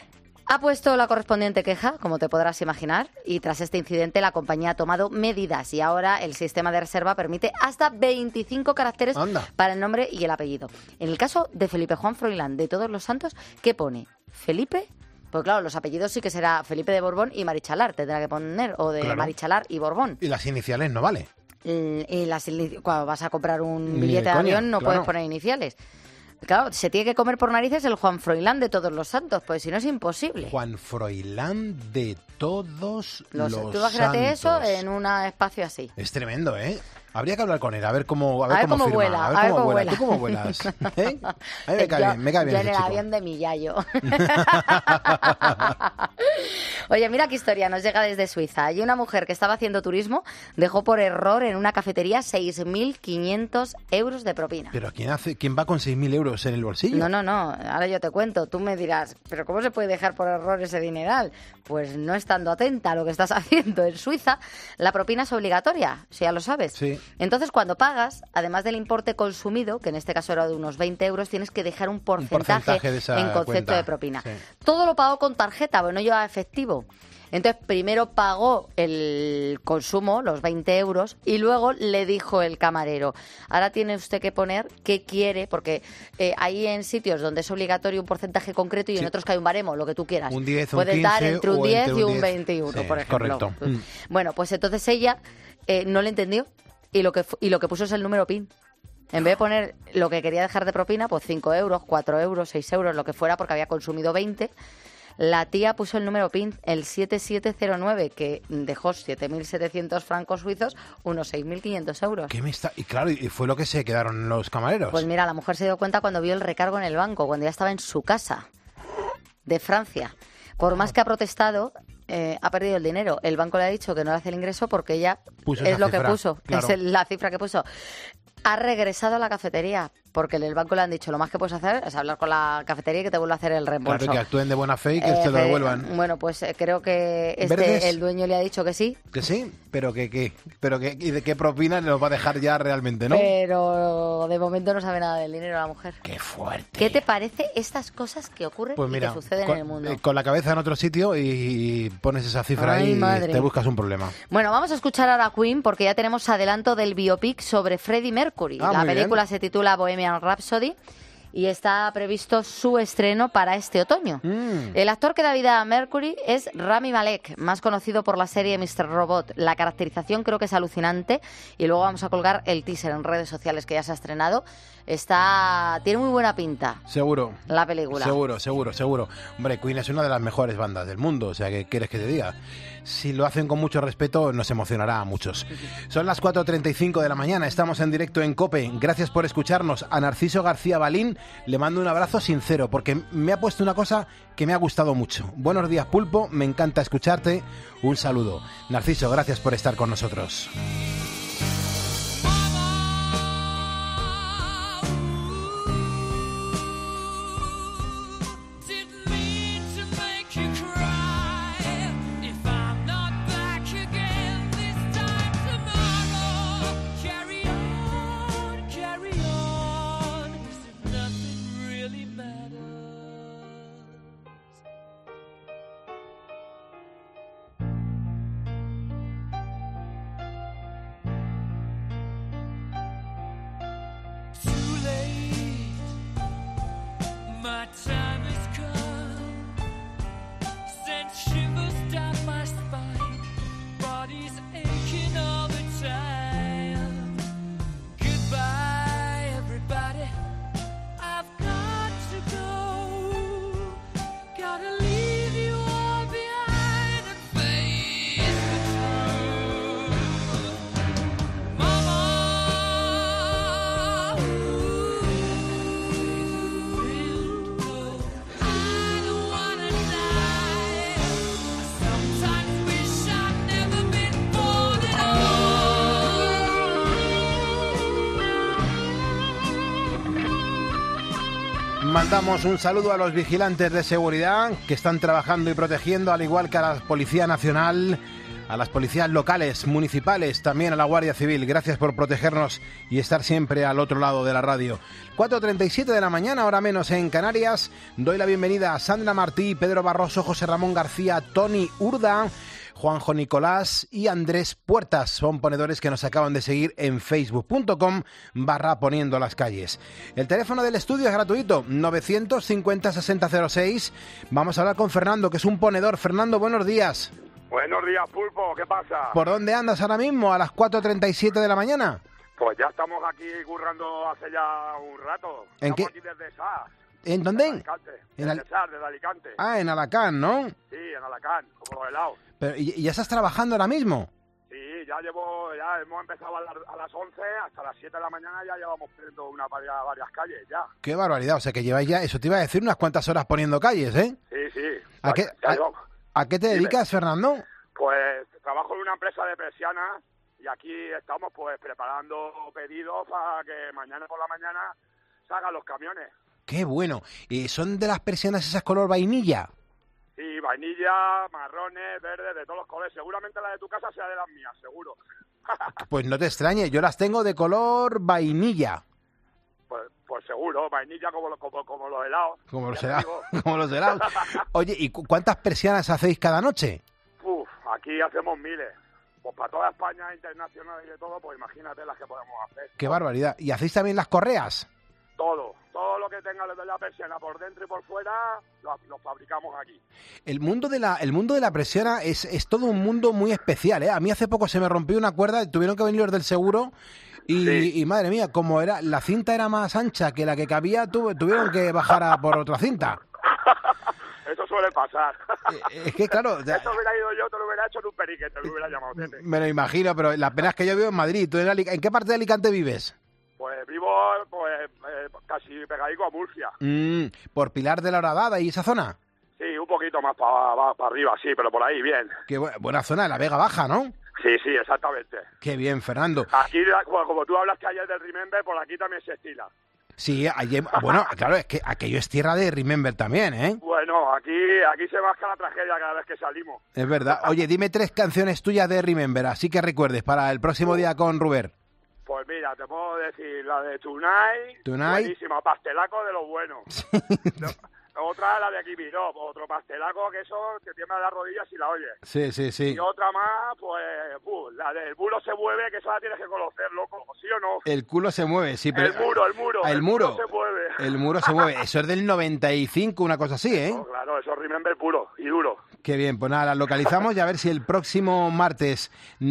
Ha puesto la correspondiente queja, como te podrás imaginar, y tras este incidente la compañía ha tomado medidas y ahora el sistema de reserva permite hasta 25 caracteres para el nombre y el apellido. En el caso de Felipe Juan Froilán de Todos los Santos, ¿qué pone? ¿Felipe? Pues claro, los apellidos sí que será Felipe de Borbón y Marichalar, tendrá que poner, o de Marichalar y Borbón. Y las iniciales no vale. Y cuando vas a comprar un billete de avión no puedes poner iniciales. Claro, se tiene que comer por narices el Juan Froilán de Todos los Santos, pues si no es imposible. Juan Froilán de Todos los Santos. Tú imagínate eso en un espacio así. Es tremendo, ¿eh? Habría que hablar con él, a ver cómo vuela. A ver cómo vuela. ¿Tú cómo vuelas? ¿Eh? A mí me cae bien yo ese en el chico. avión de mi yayo. Oye, mira qué historia nos llega desde Suiza. Hay una mujer que estaba haciendo turismo, dejó por error en una cafetería 6.500 euros de propina. ¿Pero quién va con 6.000 euros en el bolsillo? No. Ahora yo te cuento. Tú me dirás, ¿pero cómo se puede dejar por error ese dineral? Pues no estando atenta a lo que estás haciendo. En Suiza la propina es obligatoria, si ya lo sabes. Sí. Entonces, cuando pagas, además del importe consumido, que en este caso era de unos 20 euros, tienes que dejar un porcentaje de esa en concepto cuenta de propina. Sí. Todo lo pagó con tarjeta, porque no llevaba efectivo. Entonces, primero pagó el consumo, los 20 euros, y luego le dijo el camarero, ahora tiene usted que poner qué quiere, porque hay en sitios donde es obligatorio un porcentaje concreto y en otros que hay un baremo, lo que tú quieras. Un 10, puedes un 15 dar entre un 10 y un 10. 21, Sí, por ejemplo. correcto. Bueno, pues entonces ella no le entendió y lo que puso es el número PIN. En vez de poner lo que quería dejar de propina, pues 5 euros, 4 euros, 6 euros, lo que fuera, porque había consumido 20, la tía puso el número PIN, el 7709, que dejó 7.700 francos suizos, unos 6.500 euros. Y claro, y fue lo que se quedaron los camareros. Pues mira, la mujer se dio cuenta cuando vio el recargo en el banco, cuando ya estaba en su casa de Francia. Por más que ha protestado, ha perdido el dinero. El banco le ha dicho que no le hace el ingreso porque ella puso es lo cifra, que puso, claro. es la cifra que puso. Ha regresado a la cafetería porque en el banco le han dicho lo más que puedes hacer es hablar con la cafetería y que te vuelva a hacer el reembolso. Claro, que actúen de buena fe y que te lo devuelvan. Bueno, pues creo que ¿Verdes? el dueño le ha dicho que sí. Que sí, pero que y de qué propina nos va a dejar ya realmente, ¿no? Pero de momento no sabe nada del dinero la mujer. ¡Qué fuerte! ¿Qué te parece estas cosas que ocurren Pues mira, y que suceden en el mundo? Con la cabeza en otro sitio y pones esa cifra ahí y te buscas un problema. Bueno, vamos a escuchar ahora a Queen porque ya tenemos adelanto del biopic sobre Freddie Mercury. La película se titula Bohemian Rhapsody y está previsto su estreno para este otoño. El actor que da vida a Mercury es Rami Malek, más conocido por la serie Mr. Robot. La caracterización creo que es alucinante y luego vamos a colgar el teaser en redes sociales que ya se ha estrenado. Tiene muy buena pinta. Seguro. La película. Seguro. Hombre, Queen es una de las mejores bandas del mundo, o sea, ¿qué quieres que te diga? Si lo hacen con mucho respeto, nos emocionará a muchos. Son las 4:35 de la mañana, estamos en directo en COPE. Gracias por escucharnos. A Narciso García Balín le mando un abrazo sincero, porque me ha puesto una cosa que me ha gustado mucho. Buenos días, Pulpo, me encanta escucharte. Un saludo. Narciso, gracias por estar con nosotros. Didn't mean to make mandamos un saludo a los vigilantes de seguridad que están trabajando y protegiendo, al igual que a la Policía Nacional, a las policías locales, municipales, también a la Guardia Civil. Gracias por protegernos y estar siempre al otro lado de la radio. 4:37 de la mañana, hora menos en Canarias. Doy la bienvenida a Sandra Martí, Pedro Barroso, José Ramón García, Tony Urda, Juanjo Nicolás y Andrés Puertas. Son ponedores que nos acaban de seguir en facebook.com/poniendo las calles. El teléfono del estudio es gratuito, 950-6006. Vamos a hablar con Fernando, que es un ponedor. Fernando, buenos días. Buenos días, Pulpo, ¿qué pasa? ¿Por dónde andas ahora mismo a las 4:37 de la mañana? Pues ya estamos aquí currando hace ya un rato. ¿En qué? Aquí desde SAS. ¿En dónde? En Alicante. Desde SAS, desde Alicante. Ah, en Alacant, ¿no? Sí, en Alacant, como los helados. Pero, ¿y ya estás trabajando ahora mismo? Sí, ya hemos empezado a las 11, hasta las 7 de la mañana ya llevamos poniendo varias calles ya. Qué barbaridad, o sea que lleváis ya, eso te iba a decir, unas cuantas horas poniendo calles, ¿eh? Sí. ¿A qué te dedicas, Fernando? Pues trabajo en una empresa de persianas y aquí estamos pues preparando pedidos para que mañana por la mañana salgan los camiones. Qué bueno. ¿Y son de las persianas esas color vainilla? Sí, vainilla, marrones, verdes, de todos los colores. Seguramente la de tu casa sea de las mías, seguro. Pues no te extrañe, yo las tengo de color vainilla. Pues seguro, vainilla como los helados. Como los helados. Oye, ¿y cuántas persianas hacéis cada noche? Aquí hacemos miles. Pues para toda España, internacional y de todo, pues imagínate las que podemos hacer. Qué barbaridad. ¿Y hacéis también las correas? Todo lo que tenga de la persiana por dentro y por fuera, lo fabricamos aquí. El mundo de la persiana es todo un mundo muy especial, ¿eh? A mí hace poco se me rompió una cuerda, tuvieron que venir los del seguro y madre mía, como era la cinta era más ancha que la que cabía, tuvieron que bajar por otra cinta. Eso suele pasar. Es que claro... Eso hubiera ido yo, te lo hubiera hecho en un perique, te lo hubiera llamado. Me lo imagino, pero la pena es que yo vivo en Madrid. ¿Tú en qué parte de Alicante vives? Pues vivo casi pegadico a Murcia. ¿Por Pilar de la Horadada y esa zona? Sí, un poquito más para arriba, sí, pero por ahí, bien. Qué buena zona, la Vega Baja, ¿no? Sí, exactamente. Qué bien, Fernando. Aquí, como tú hablaste ayer del Remember, por aquí también se estila. Sí, bueno, claro, es que aquello es tierra de Remember también, ¿eh? Bueno, aquí se masca la tragedia cada vez que salimos. Es verdad. Oye, dime 3 canciones tuyas de Remember, así que recuerdes, para el próximo día con Ruber. Pues mira, te puedo decir la de Tonight. Buenísima, pastelaco de lo bueno. Otra, la de Give It Up, otro pastelaco que eso te tiembla las rodillas si la oyes. Sí. Y otra más, pues, la del bulo se mueve, que esa la tienes que conocer, loco, ¿sí o no? El culo se mueve, sí, pero... El muro. El muro se mueve. El muro se mueve. Eso es del 95, una cosa así, ¿eh? No, claro, eso es Remember puro y duro. Qué bien, pues nada, la localizamos y a ver si el próximo martes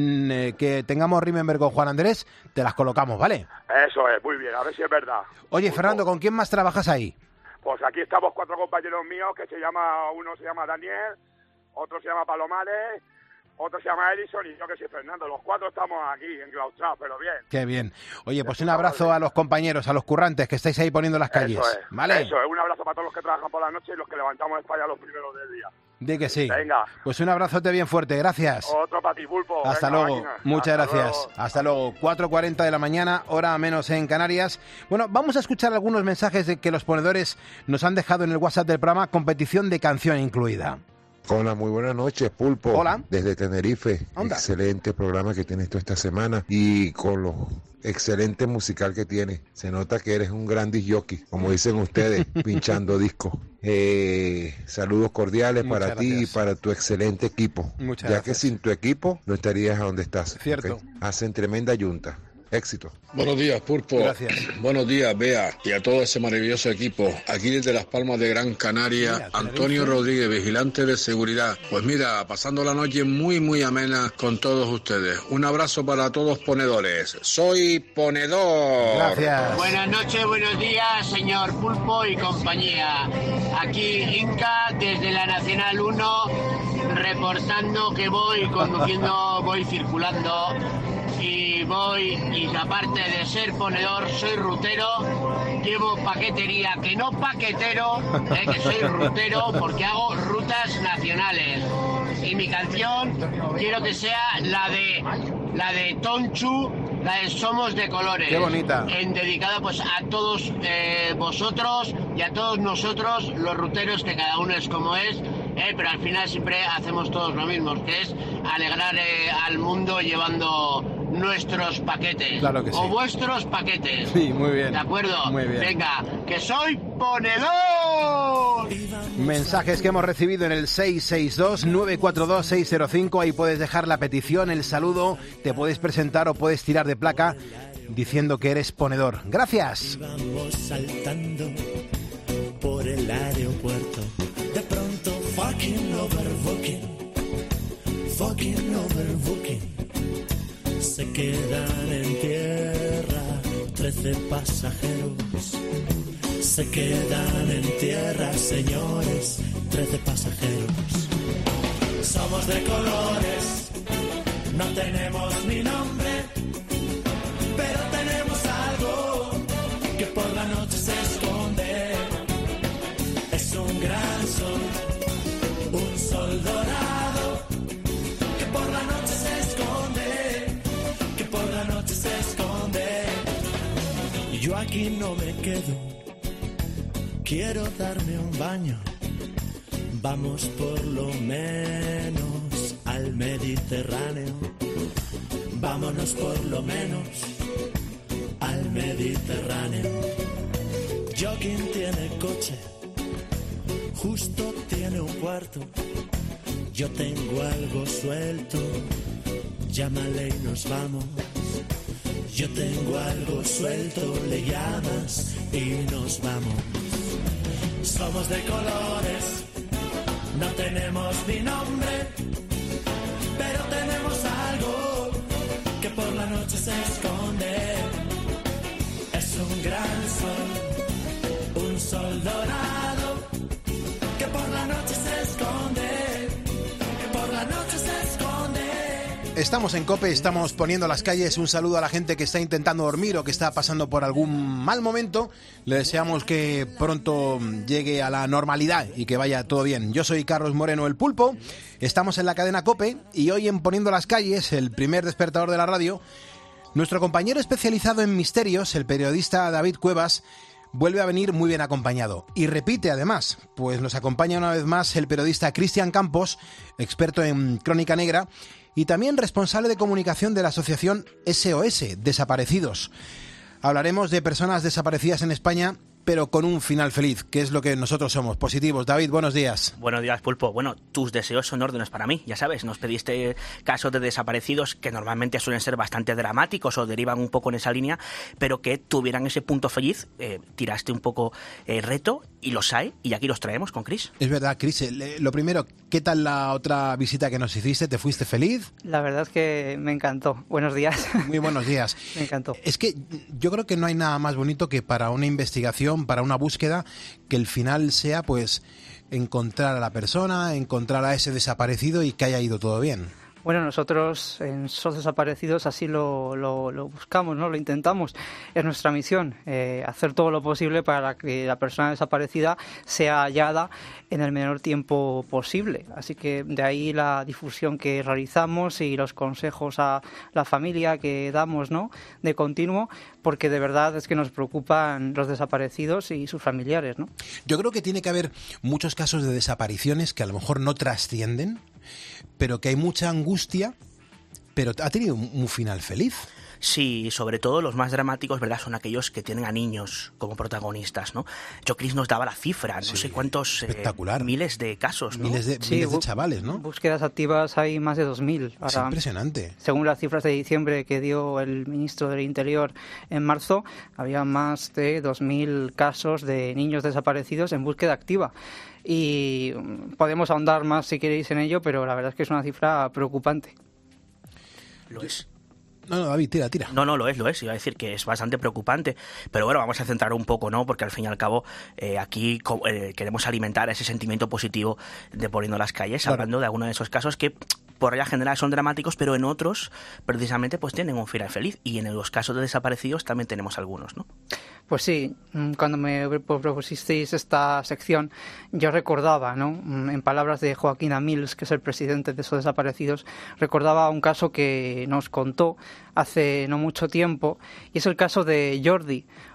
que tengamos Remember con Juan Andrés, te las colocamos, ¿vale? Eso es, muy bien, a ver si es verdad. Oye, Fernando, ¿con quién más trabajas ahí? Pues aquí estamos 4 compañeros míos uno se llama Daniel, otro se llama Palomares, otro se llama Edison y yo que soy Fernando. Los 4 estamos aquí enclaustrados, pero bien. Qué bien. Oye, pues un abrazo a los compañeros, a los currantes que estáis ahí poniendo las calles. Eso es, ¿vale? Eso es, un abrazo para todos los que trabajan por la noche y los que levantamos España los primeros del día. Di que sí. Venga. Pues un abrazote bien fuerte, gracias. Otro para ti, Pulpo. Hasta Venga, luego, máquina. muchas gracias. Hasta luego, 4:40 de la mañana, hora menos en Canarias. Bueno, vamos a escuchar algunos mensajes de que los ponedores nos han dejado en el WhatsApp del programa, competición de canción incluida. Hola, muy buenas noches, Pulpo. Hola. Desde Tenerife. Onda. Excelente programa que tienes tú esta semana y con lo excelente musical que tienes. Se nota que eres un gran disc jockey, como dicen ustedes, pinchando discos. Saludos cordiales Muchas para ti y gracias. para tu excelente equipo. Muchas ya gracias. que sin tu equipo no estarías a donde estás. Cierto. ¿Ok? Hacen tremenda yunta. Éxito. Buenos días, Pulpo. Gracias. Buenos días, Bea, y a todo ese maravilloso equipo. Aquí desde Las Palmas de Gran Canaria, Mira, Antonio Tenerife. Rodríguez, vigilante de seguridad. Pues mira, pasando la noche muy amena con todos ustedes. Un abrazo para todos ponedores. Soy ponedor. Gracias. Buenas noches, buenos días, señor Pulpo y compañía. Aquí Inca, desde la Nacional 1, reportando que voy conduciendo, voy circulando y aparte de ser ponedor, soy rutero, llevo paquetería, que no paquetero, que soy rutero porque hago rutas nacionales. Y mi canción quiero que sea la de Tonchu, la de Somos de Colores. Qué bonita. Dedicada pues a todos vosotros, y a todos nosotros, los ruteros, que cada uno es como es, pero al final siempre hacemos todos lo mismo, que es alegrar al mundo llevando nuestros paquetes. Claro que sí. O vuestros paquetes. Sí, muy bien. ¿De acuerdo? Muy bien. Venga, que soy ponedor. Mensajes que hemos recibido en el 662-942-605. Ahí puedes dejar la petición, el saludo, te puedes presentar o puedes tirar de placa diciendo que eres ponedor. Gracias. Vamos saltando por el aeropuerto. De pronto, fucking overbooking. Se quedan en tierra 13 pasajeros. Se quedan en tierra, señores, 13 pasajeros. Somos de colores, no tenemos ni nombre, pero tenemos algo que por la noche se esconde. Es un gran sol, un sol dorado, que por la noche se esconde, que por la noche se esconde. Y yo aquí no me quedo, quiero darme un baño. Vamos por lo menos al Mediterráneo. Vámonos por lo menos al Mediterráneo. Joaquín tiene coche, justo tiene un cuarto. Yo tengo algo suelto, llámale y nos vamos. Yo tengo algo suelto, le llamas y nos vamos. Somos de colores, no tenemos ni nombre, pero tenemos algo que por la noche se esconde. Es un gran sol, un sol dorado, que por la noche se esconde, que por la noche se esconde. Estamos en COPE, estamos poniendo las calles. Un saludo a la gente que está intentando dormir o que está pasando por algún mal momento. Le deseamos que pronto llegue a la normalidad y que vaya todo bien. Yo soy Carlos Moreno, el Pulpo. Estamos en la cadena COPE y hoy en Poniendo las calles, el primer despertador de la radio, nuestro compañero especializado en misterios, el periodista David Cuevas, vuelve a venir muy bien acompañado. Y repite además, pues nos acompaña una vez más el periodista Cristian Campos, experto en crónica negra, y también responsable de comunicación de la asociación SOS, Desaparecidos. Hablaremos de personas desaparecidas en España, pero con un final feliz, que es lo que nosotros somos, positivos. David, buenos días. Buenos días, Pulpo. Bueno, tus deseos son órdenes para mí, ya sabes, nos pediste casos de desaparecidos que normalmente suelen ser bastante dramáticos o derivan un poco en esa línea, pero que tuvieran ese punto feliz. Tiraste un poco reto y los hay, y aquí los traemos con Chris. Es verdad, Chris. Lo primero, ¿qué tal la otra visita que nos hiciste? ¿Te fuiste feliz? La verdad es que me encantó. Buenos días. Muy buenos días. Me encantó. Es que yo creo que no hay nada más bonito que para una investigación, para una búsqueda, que el final sea pues encontrar a la persona, encontrar a ese desaparecido y que haya ido todo bien. Bueno, nosotros en SOS Desaparecidos así lo buscamos, ¿no? Lo intentamos. Es nuestra misión, hacer todo lo posible para que la persona desaparecida sea hallada en el menor tiempo posible. Así que de ahí la difusión que realizamos y los consejos a la familia que damos, ¿no? De continuo, porque de verdad es que nos preocupan los desaparecidos y sus familiares, ¿no? Yo creo que tiene que haber muchos casos de desapariciones que a lo mejor no trascienden, pero que hay mucha angustia, pero ha tenido un final feliz. Sí, sobre todo los más dramáticos, ¿verdad? Son aquellos que tienen a niños como protagonistas, ¿no? Yo, Chris, nos daba la cifra, no sé cuántos... Espectacular. Miles de casos, ¿no? Miles de chavales, ¿no? Búsquedas activas hay más de 2.000. Es impresionante. Según las cifras de diciembre que dio el ministro del Interior en marzo, había más de 2.000 casos de niños desaparecidos en búsqueda activa. Y podemos ahondar más si queréis en ello, pero la verdad es que es una cifra preocupante. Lo es. No, David, tira. No, lo es. Iba a decir que es bastante preocupante. Pero bueno, vamos a centrar un poco, ¿no? Porque al fin y al cabo aquí queremos alimentar ese sentimiento positivo de Poniendo las calles, claro. Hablando de algunos de esos casos que por regla general son dramáticos, pero en otros precisamente pues tienen un final feliz. Y en los casos de desaparecidos también tenemos algunos, ¿no? Pues sí, cuando me propusisteis esta sección, yo recordaba, ¿no? En palabras de Joaquín Amils, que es el presidente de SOS Desaparecidos, recordaba un caso que nos contó hace no mucho tiempo, y es el caso de Jordi,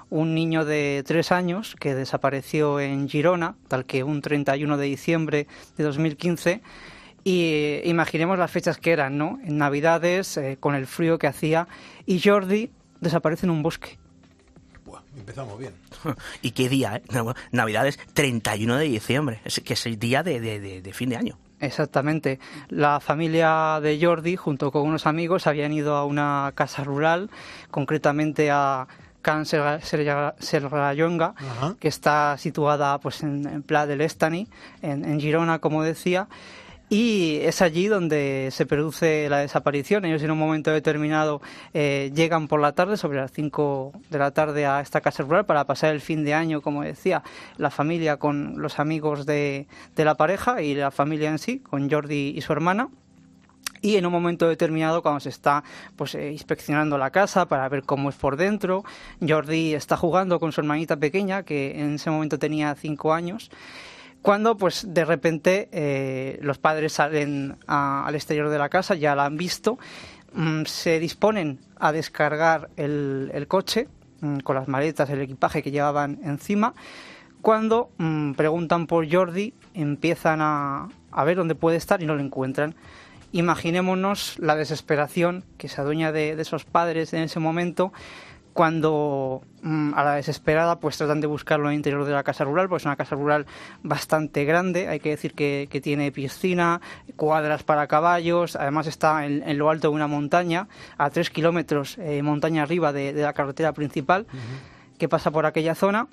un niño de 3 años que desapareció en Girona, tal que un 31 de diciembre de 2015. Y imaginemos las fechas que eran, ¿no? En Navidades, con el frío que hacía, y Jordi desaparece en un bosque. Buah, empezamos bien. ¿Y qué día, Navidades, 31 de diciembre, que es el día de fin de año. Exactamente. La familia de Jordi, junto con unos amigos, habían ido a una casa rural, concretamente a Can Serrallonga, que está situada pues en Pla del Estany, en Girona, como decía. Y es allí donde se produce la desaparición. Ellos en un momento determinado llegan por la tarde, sobre las 5 de la tarde, a esta casa rural para pasar el fin de año, como decía, la familia con los amigos de la pareja y la familia en sí, con Jordi y su hermana. Y en un momento determinado, cuando se está pues inspeccionando la casa para ver cómo es por dentro, Jordi está jugando con su hermanita pequeña, que en ese momento tenía 5 años, cuando pues de repente los padres salen al exterior de la casa, ya la han visto, se disponen a descargar el coche con las maletas, el equipaje que llevaban encima. Cuando preguntan por Jordi, empiezan a ver dónde puede estar y no lo encuentran. Imaginémonos la desesperación que se adueña de esos padres en ese momento, cuando a la desesperada pues tratan de buscarlo en el interior de la casa rural, pues es una casa rural bastante grande. Hay que decir que tiene piscina, cuadras para caballos, además está en lo alto de una montaña, a 3 kilómetros montaña arriba de la carretera principal que pasa por aquella zona.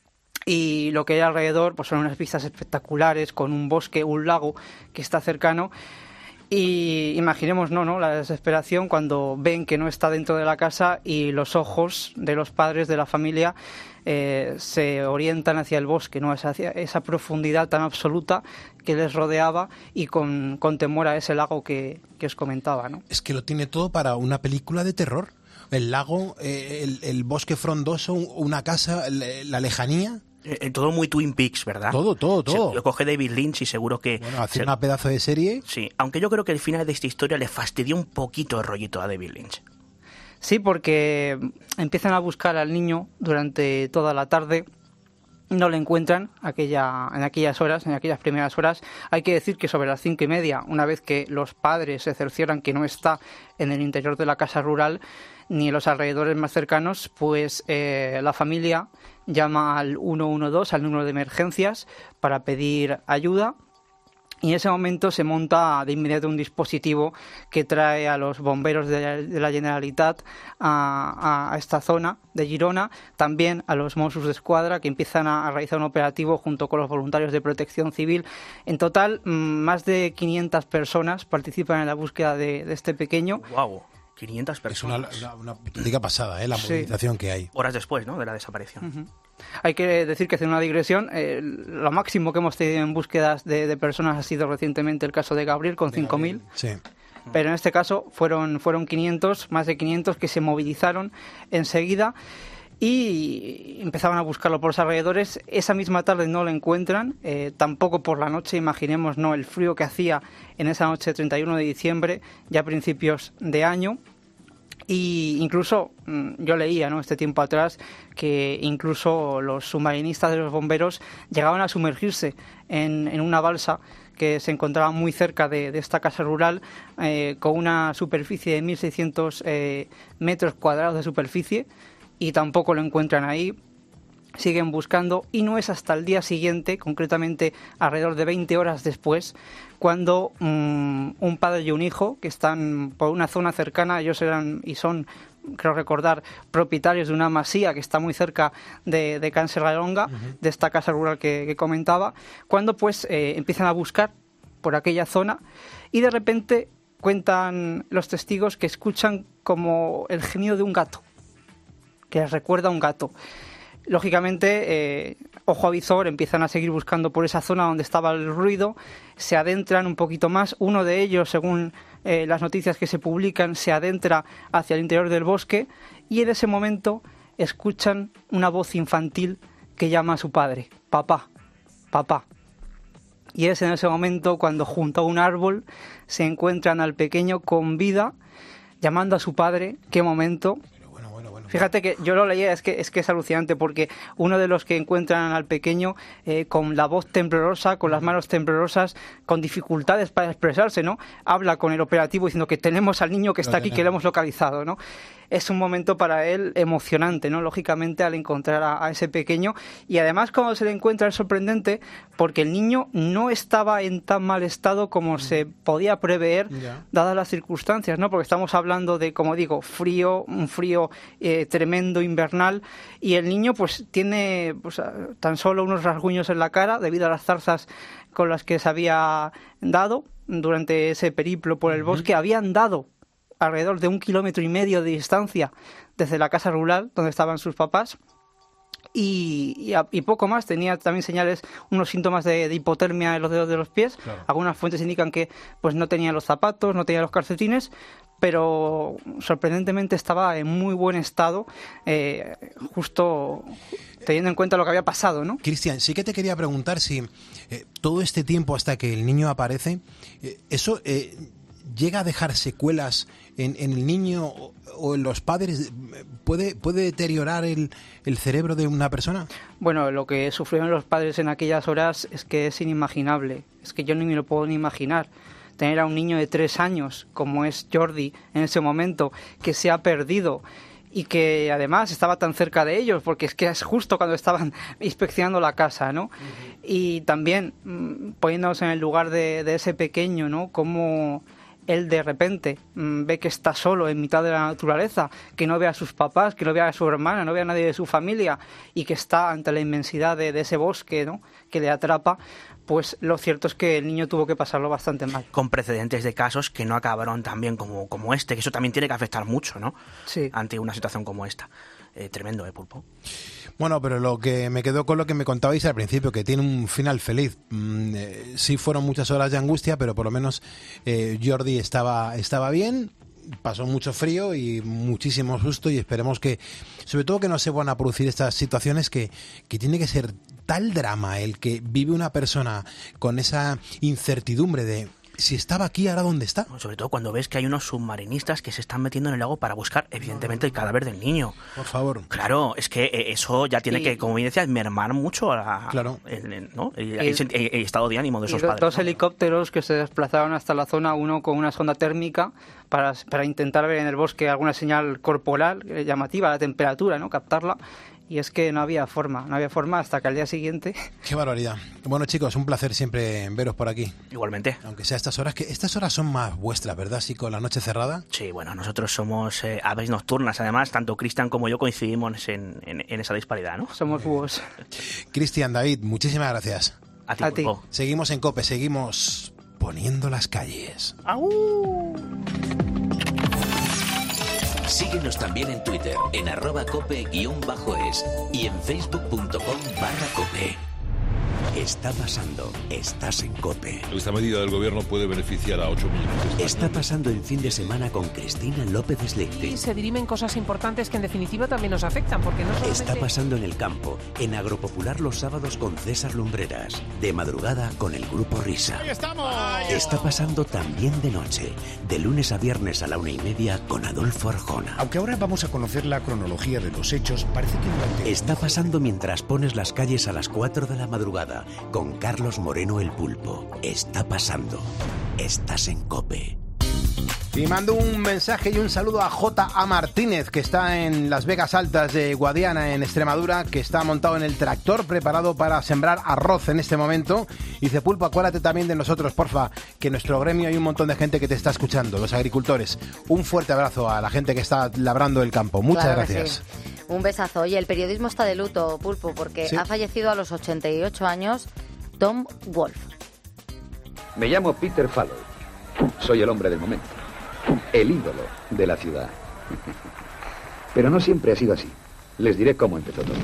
Y lo que hay alrededor pues son unas vistas espectaculares, con un bosque, un lago que está cercano. Y imaginemos ¿no? la desesperación cuando ven que no está dentro de la casa y los ojos de los padres de la familia se orientan hacia el bosque, ¿no? Hacia esa profundidad tan absoluta que les rodeaba, y con temor a ese lago que os comentaba, ¿no? Es que lo tiene todo para una película de terror. El lago, el bosque frondoso, una casa, la lejanía. Todo muy Twin Peaks, ¿verdad? Todo. Lo coge David Lynch y seguro que... Bueno, hace una pedazo de serie. Sí, aunque yo creo que el final de esta historia le fastidió un poquito el rollito a David Lynch. Sí, porque empiezan a buscar al niño durante toda la tarde, no le encuentran en aquellas primeras horas. Hay que decir que sobre las 5:30, una vez que los padres se cercioran que no está en el interior de la casa rural ni en los alrededores más cercanos, pues la familia llama al 112, al número de emergencias, para pedir ayuda. Y en ese momento se monta de inmediato un dispositivo que trae a los bomberos de la Generalitat a esta zona de Girona, también a los Mossos d'Esquadra, que empiezan a realizar un operativo junto con los voluntarios de Protección Civil. En total, más de 500 personas participan en la búsqueda de este pequeño. ¡Guau! 500 personas. Es una auténtica pasada, la movilización que hay. Horas después, ¿no?, de la desaparición. Hay que decir que, haciendo una digresión, lo máximo que hemos tenido en búsquedas de personas ha sido recientemente el caso de Gabriel, con 5.000. Sí. Pero en este caso fueron 500, más de 500, que se movilizaron enseguida y empezaban a buscarlo por los alrededores. Esa misma tarde no lo encuentran, tampoco por la noche. Imaginemos el frío que hacía en esa noche de 31 de diciembre, ya a principios de año. Y incluso yo leía este tiempo atrás que incluso los submarinistas de los bomberos llegaban a sumergirse en una balsa que se encontraba muy cerca de esta casa rural, con una superficie de 1.600 metros cuadrados de superficie, y tampoco lo encuentran ahí. Siguen buscando, y no es hasta el día siguiente, concretamente alrededor de 20 horas después, cuando un padre y un hijo que están por una zona cercana, ellos eran y son, creo recordar, propietarios de una masía que está muy cerca de Can Serrallonga, de esta casa rural que comentaba, cuando pues empiezan a buscar por aquella zona, y de repente cuentan los testigos que escuchan como el gemido de un gato, que les recuerda a un gato. Lógicamente, ojo a visor, empiezan a seguir buscando por esa zona donde estaba el ruido, se adentran un poquito más. Uno de ellos, según las noticias que se publican, se adentra hacia el interior del bosque, y en ese momento escuchan una voz infantil que llama a su padre: papá, papá. Y es en ese momento cuando, junto a un árbol, se encuentran al pequeño con vida, llamando a su padre. ¡Qué momento! Fíjate que yo lo leía, es que es alucinante, porque uno de los que encuentran al pequeño con la voz temblorosa, con las manos temblorosas, con dificultades para expresarse, ¿no? Habla con el operativo diciendo que tenemos al niño que está aquí, que lo hemos localizado, ¿no? Es un momento para él emocionante, ¿no? Lógicamente, al encontrar a ese pequeño. Y además, cuando se le encuentra, es sorprendente porque el niño no estaba en tan mal estado como se podía prever, dadas las circunstancias, ¿no? Porque estamos hablando de, como digo, un frío tremendo, invernal, y el niño pues tiene tan solo unos rasguños en la cara debido a las zarzas con las que se había dado durante ese periplo por el bosque. Habían dado alrededor de 1,5 kilómetros de distancia desde la casa rural donde estaban sus papás, y poco más. Tenía también señales, unos síntomas de hipotermia en los dedos de los pies. Claro. Algunas fuentes indican que pues no tenía los zapatos, no tenía los calcetines, pero sorprendentemente estaba en muy buen estado, justo teniendo en cuenta lo que había pasado, ¿no? Cristian, sí que te quería preguntar si todo este tiempo hasta que el niño aparece, eso llega a dejar secuelas en el niño o en los padres. ¿Puede deteriorar el cerebro de una persona? Bueno, lo que sufrieron los padres en aquellas horas es que es inimaginable. Es que yo ni me lo puedo ni imaginar. Tener a un niño de 3 años, como es Jordi en ese momento, que se ha perdido y que además estaba tan cerca de ellos, porque es que es justo cuando estaban inspeccionando la casa, ¿no? Uh-huh. Y también poniéndonos en el lugar de ese pequeño, ¿no? Como él de repente ve que está solo en mitad de la naturaleza, que no ve a sus papás, que no ve a su hermana, no ve a nadie de su familia, y que está ante la inmensidad de ese bosque, ¿no? Que le atrapa. Pues lo cierto es que el niño tuvo que pasarlo bastante mal. Con precedentes de casos que no acabaron tan bien como este, que eso también tiene que afectar mucho, ¿no? Sí. Ante una situación como esta. Tremendo, Pulpo. Bueno, pero lo que me quedó con lo que me contabais al principio, que tiene un final feliz. Sí fueron muchas horas de angustia, pero por lo menos Jordi estaba bien. Pasó mucho frío y muchísimo susto, y esperemos que, sobre todo, que no se van a producir estas situaciones que tiene que ser tal drama el que vive una persona con esa incertidumbre de si estaba aquí, ahora dónde está. Sobre todo cuando ves que hay unos submarinistas que se están metiendo en el lago para buscar, evidentemente, el cadáver del niño. Por favor. Claro, es que eso ya tiene que, como bien decías, mermar mucho el estado de ánimo de esos padres. 2 helicópteros que se desplazaron hasta la zona, uno con una sonda térmica para intentar ver en el bosque alguna señal corporal llamativa, la temperatura, ¿no? Captarla. Y es que no había forma hasta que al día siguiente... ¡Qué barbaridad! Bueno, chicos, un placer siempre veros por aquí. Igualmente. Aunque sea estas horas, que estas horas son más vuestras, ¿verdad? Sí, con la noche cerrada. Sí, bueno, nosotros somos aves nocturnas. Además, tanto Cristian como yo coincidimos en esa disparidad, ¿no? Somos búhos. Cristian, David, muchísimas gracias. A ti. Seguimos en COPE, seguimos poniendo las calles. ¡Au! Síguenos también en Twitter, en @cope_es y en facebook.com/cope. Está pasando, estás en COPE. Esta medida del gobierno puede beneficiar a 8 millones de españoles. Está pasando el fin de semana con Cristina López Slichting. Y se dirimen cosas importantes que en definitiva también nos afectan, porque no solamente... Está pasando en el campo, en Agropopular los sábados con César Lumbreras, de madrugada con el Grupo Risa. ¡Ahí estamos! Está pasando también de noche, de lunes a viernes a la 1:30 con Adolfo Arjona. Aunque ahora vamos a conocer la cronología de los hechos, parece que durante... Está pasando mientras pones las calles a las 4 de la madrugada con Carlos Moreno el Pulpo. Está pasando. Estás en COPE. Y mando un mensaje y un saludo a J.A. Martínez, que está en las Vegas Altas de Guadiana, en Extremadura, que está montado en el tractor preparado para sembrar arroz en este momento. Y dice: Pulpo, acuérdate también de nosotros, porfa, que en nuestro gremio hay un montón de gente que te está escuchando, los agricultores. Un fuerte abrazo a la gente que está labrando el campo. Muchas gracias. Sí. Un besazo. Oye, el periodismo está de luto, Pulpo, porque ha fallecido a los 88 años Tom Wolfe. Me llamo Peter Fallow. Soy el hombre del momento. El ídolo de la ciudad. Pero no siempre ha sido así. Les diré cómo empezó todo.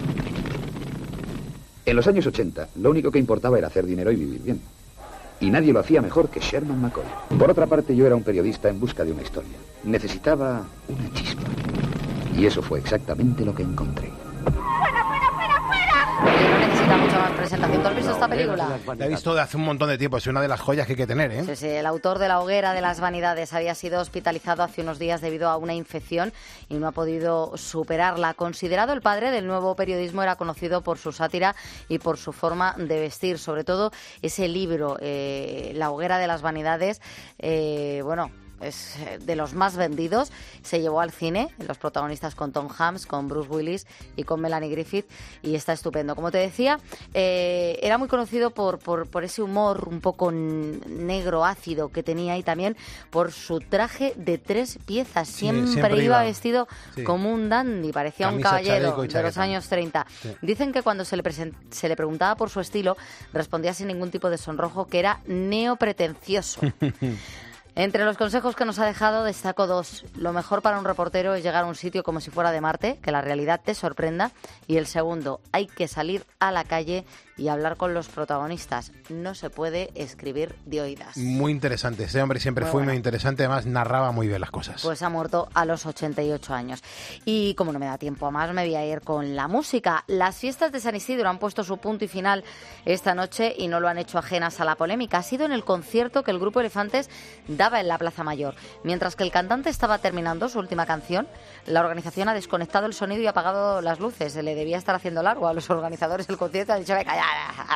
En los años 80, lo único que importaba era hacer dinero y vivir bien. Y nadie lo hacía mejor que Sherman McCoy. Por otra parte, yo era un periodista en busca de una historia. Necesitaba una chispa. Y eso fue exactamente lo que encontré. Yo no necesitaba necesita mucha más presentación. ¿Tú has visto esta película? La he visto de hace un montón de tiempo, es una de las joyas que hay que tener, ¿eh? Sí, sí, el autor de La hoguera de las vanidades había sido hospitalizado hace unos días debido a una infección y no ha podido superarla. Considerado el padre del nuevo periodismo, era conocido por su sátira y por su forma de vestir. Sobre todo ese libro, La hoguera de las vanidades, bueno, es de los más vendidos, se llevó al cine, los protagonistas con Tom Hanks, con Bruce Willis y con Melanie Griffith, y está estupendo. Como te decía, era muy conocido por ese humor un poco negro, ácido que tenía, y también por su traje de 3 piezas. Siempre iba vestido como un dandy, parecía camisa, un caballero de los años 30. Sí. Dicen que cuando se le preguntaba por su estilo, respondía sin ningún tipo de sonrojo que era neopretencioso. Entre los consejos que nos ha dejado destaco 2. Lo mejor para un reportero es llegar a un sitio como si fuera de Marte, que la realidad te sorprenda. Y el segundo, hay que salir a la calle y hablar con los protagonistas. No se puede escribir de oídas. Muy interesante. Este hombre siempre fue muy interesante. Además, narraba muy bien las cosas. Pues ha muerto a los 88 años. Y como no me da tiempo a más, me voy a ir con la música. Las fiestas de San Isidro han puesto su punto y final esta noche y no lo han hecho ajenas a la polémica. Ha sido en el concierto que el grupo Elefantes daba en la Plaza Mayor. Mientras que el cantante estaba terminando su última canción, la organización ha desconectado el sonido y ha apagado las luces. Se le debía estar haciendo largo a los organizadores del concierto. Han dicho, venga, ya.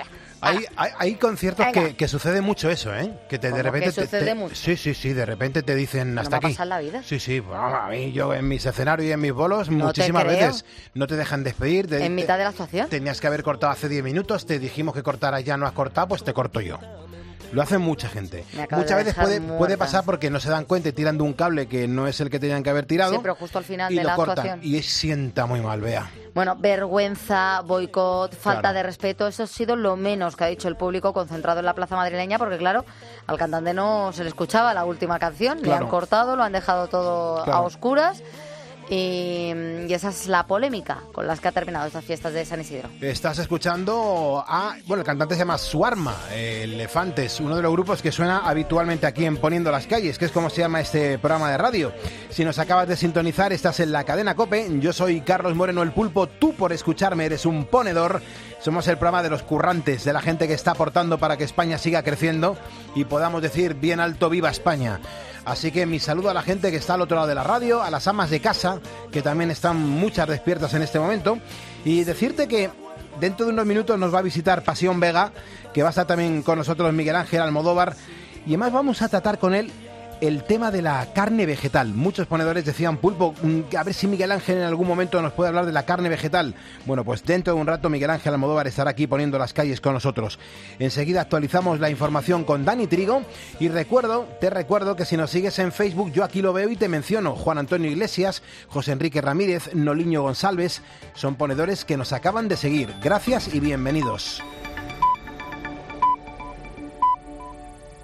Hay conciertos que sucede mucho eso, ¿eh? Que de repente sucede mucho. Sí, de repente te dicen hasta aquí. ¿No va a pasar la vida? Sí, a mí yo en mis escenarios y en mis bolos muchísimas veces no te dejan despedir. ¿En mitad de la actuación? Tenías que haber cortado hace 10 minutos, te dijimos que cortaras, ya no has cortado, pues te corto yo. Lo hace mucha gente. Muchas veces puede pasar porque no se dan cuenta y tiran de un cable que no es el que tenían que haber tirado. Sí, pero justo al final y de lo la cortan. actuación. Y sienta muy mal, Bea. Bueno, vergüenza, boicot, falta de respeto, eso ha sido lo menos que ha dicho el público concentrado en la plaza madrileña, porque claro, al cantante no se le escuchaba la última canción, le han cortado, lo han dejado todo a oscuras. Y esa es la polémica con las que ha terminado estas fiestas de San Isidro. Estás escuchando el cantante se llama Suarma, Elefantes, uno de los grupos que suena habitualmente aquí en Poniendo las Calles, que es como se llama este programa de radio. Si nos acabas de sintonizar, estás en la cadena COPE. Yo soy Carlos Moreno el Pulpo, tú por escucharme eres un ponedor. Somos el programa de los currantes, de la gente que está aportando para que España siga creciendo y podamos decir bien alto viva España. Así que mi saludo a la gente que está al otro lado de la radio, a las amas de casa, que también están muchas despiertas en este momento, y decirte que dentro de unos minutos nos va a visitar Pasión Vega, que va a estar también con nosotros Miguel Ángel Almodóvar, y además vamos a tratar con él el tema de la carne vegetal. Muchos ponedores decían, Pulpo, a ver si Miguel Ángel en algún momento nos puede hablar de la carne vegetal. Bueno, pues dentro de un rato Miguel Ángel Almodóvar estará aquí Poniendo las Calles con nosotros. Enseguida actualizamos la información con Dani Trigo y te recuerdo que si nos sigues en Facebook, yo aquí lo veo y te menciono. Juan Antonio Iglesias, José Enrique Ramírez, Noliño González, son ponedores que nos acaban de seguir. Gracias y bienvenidos.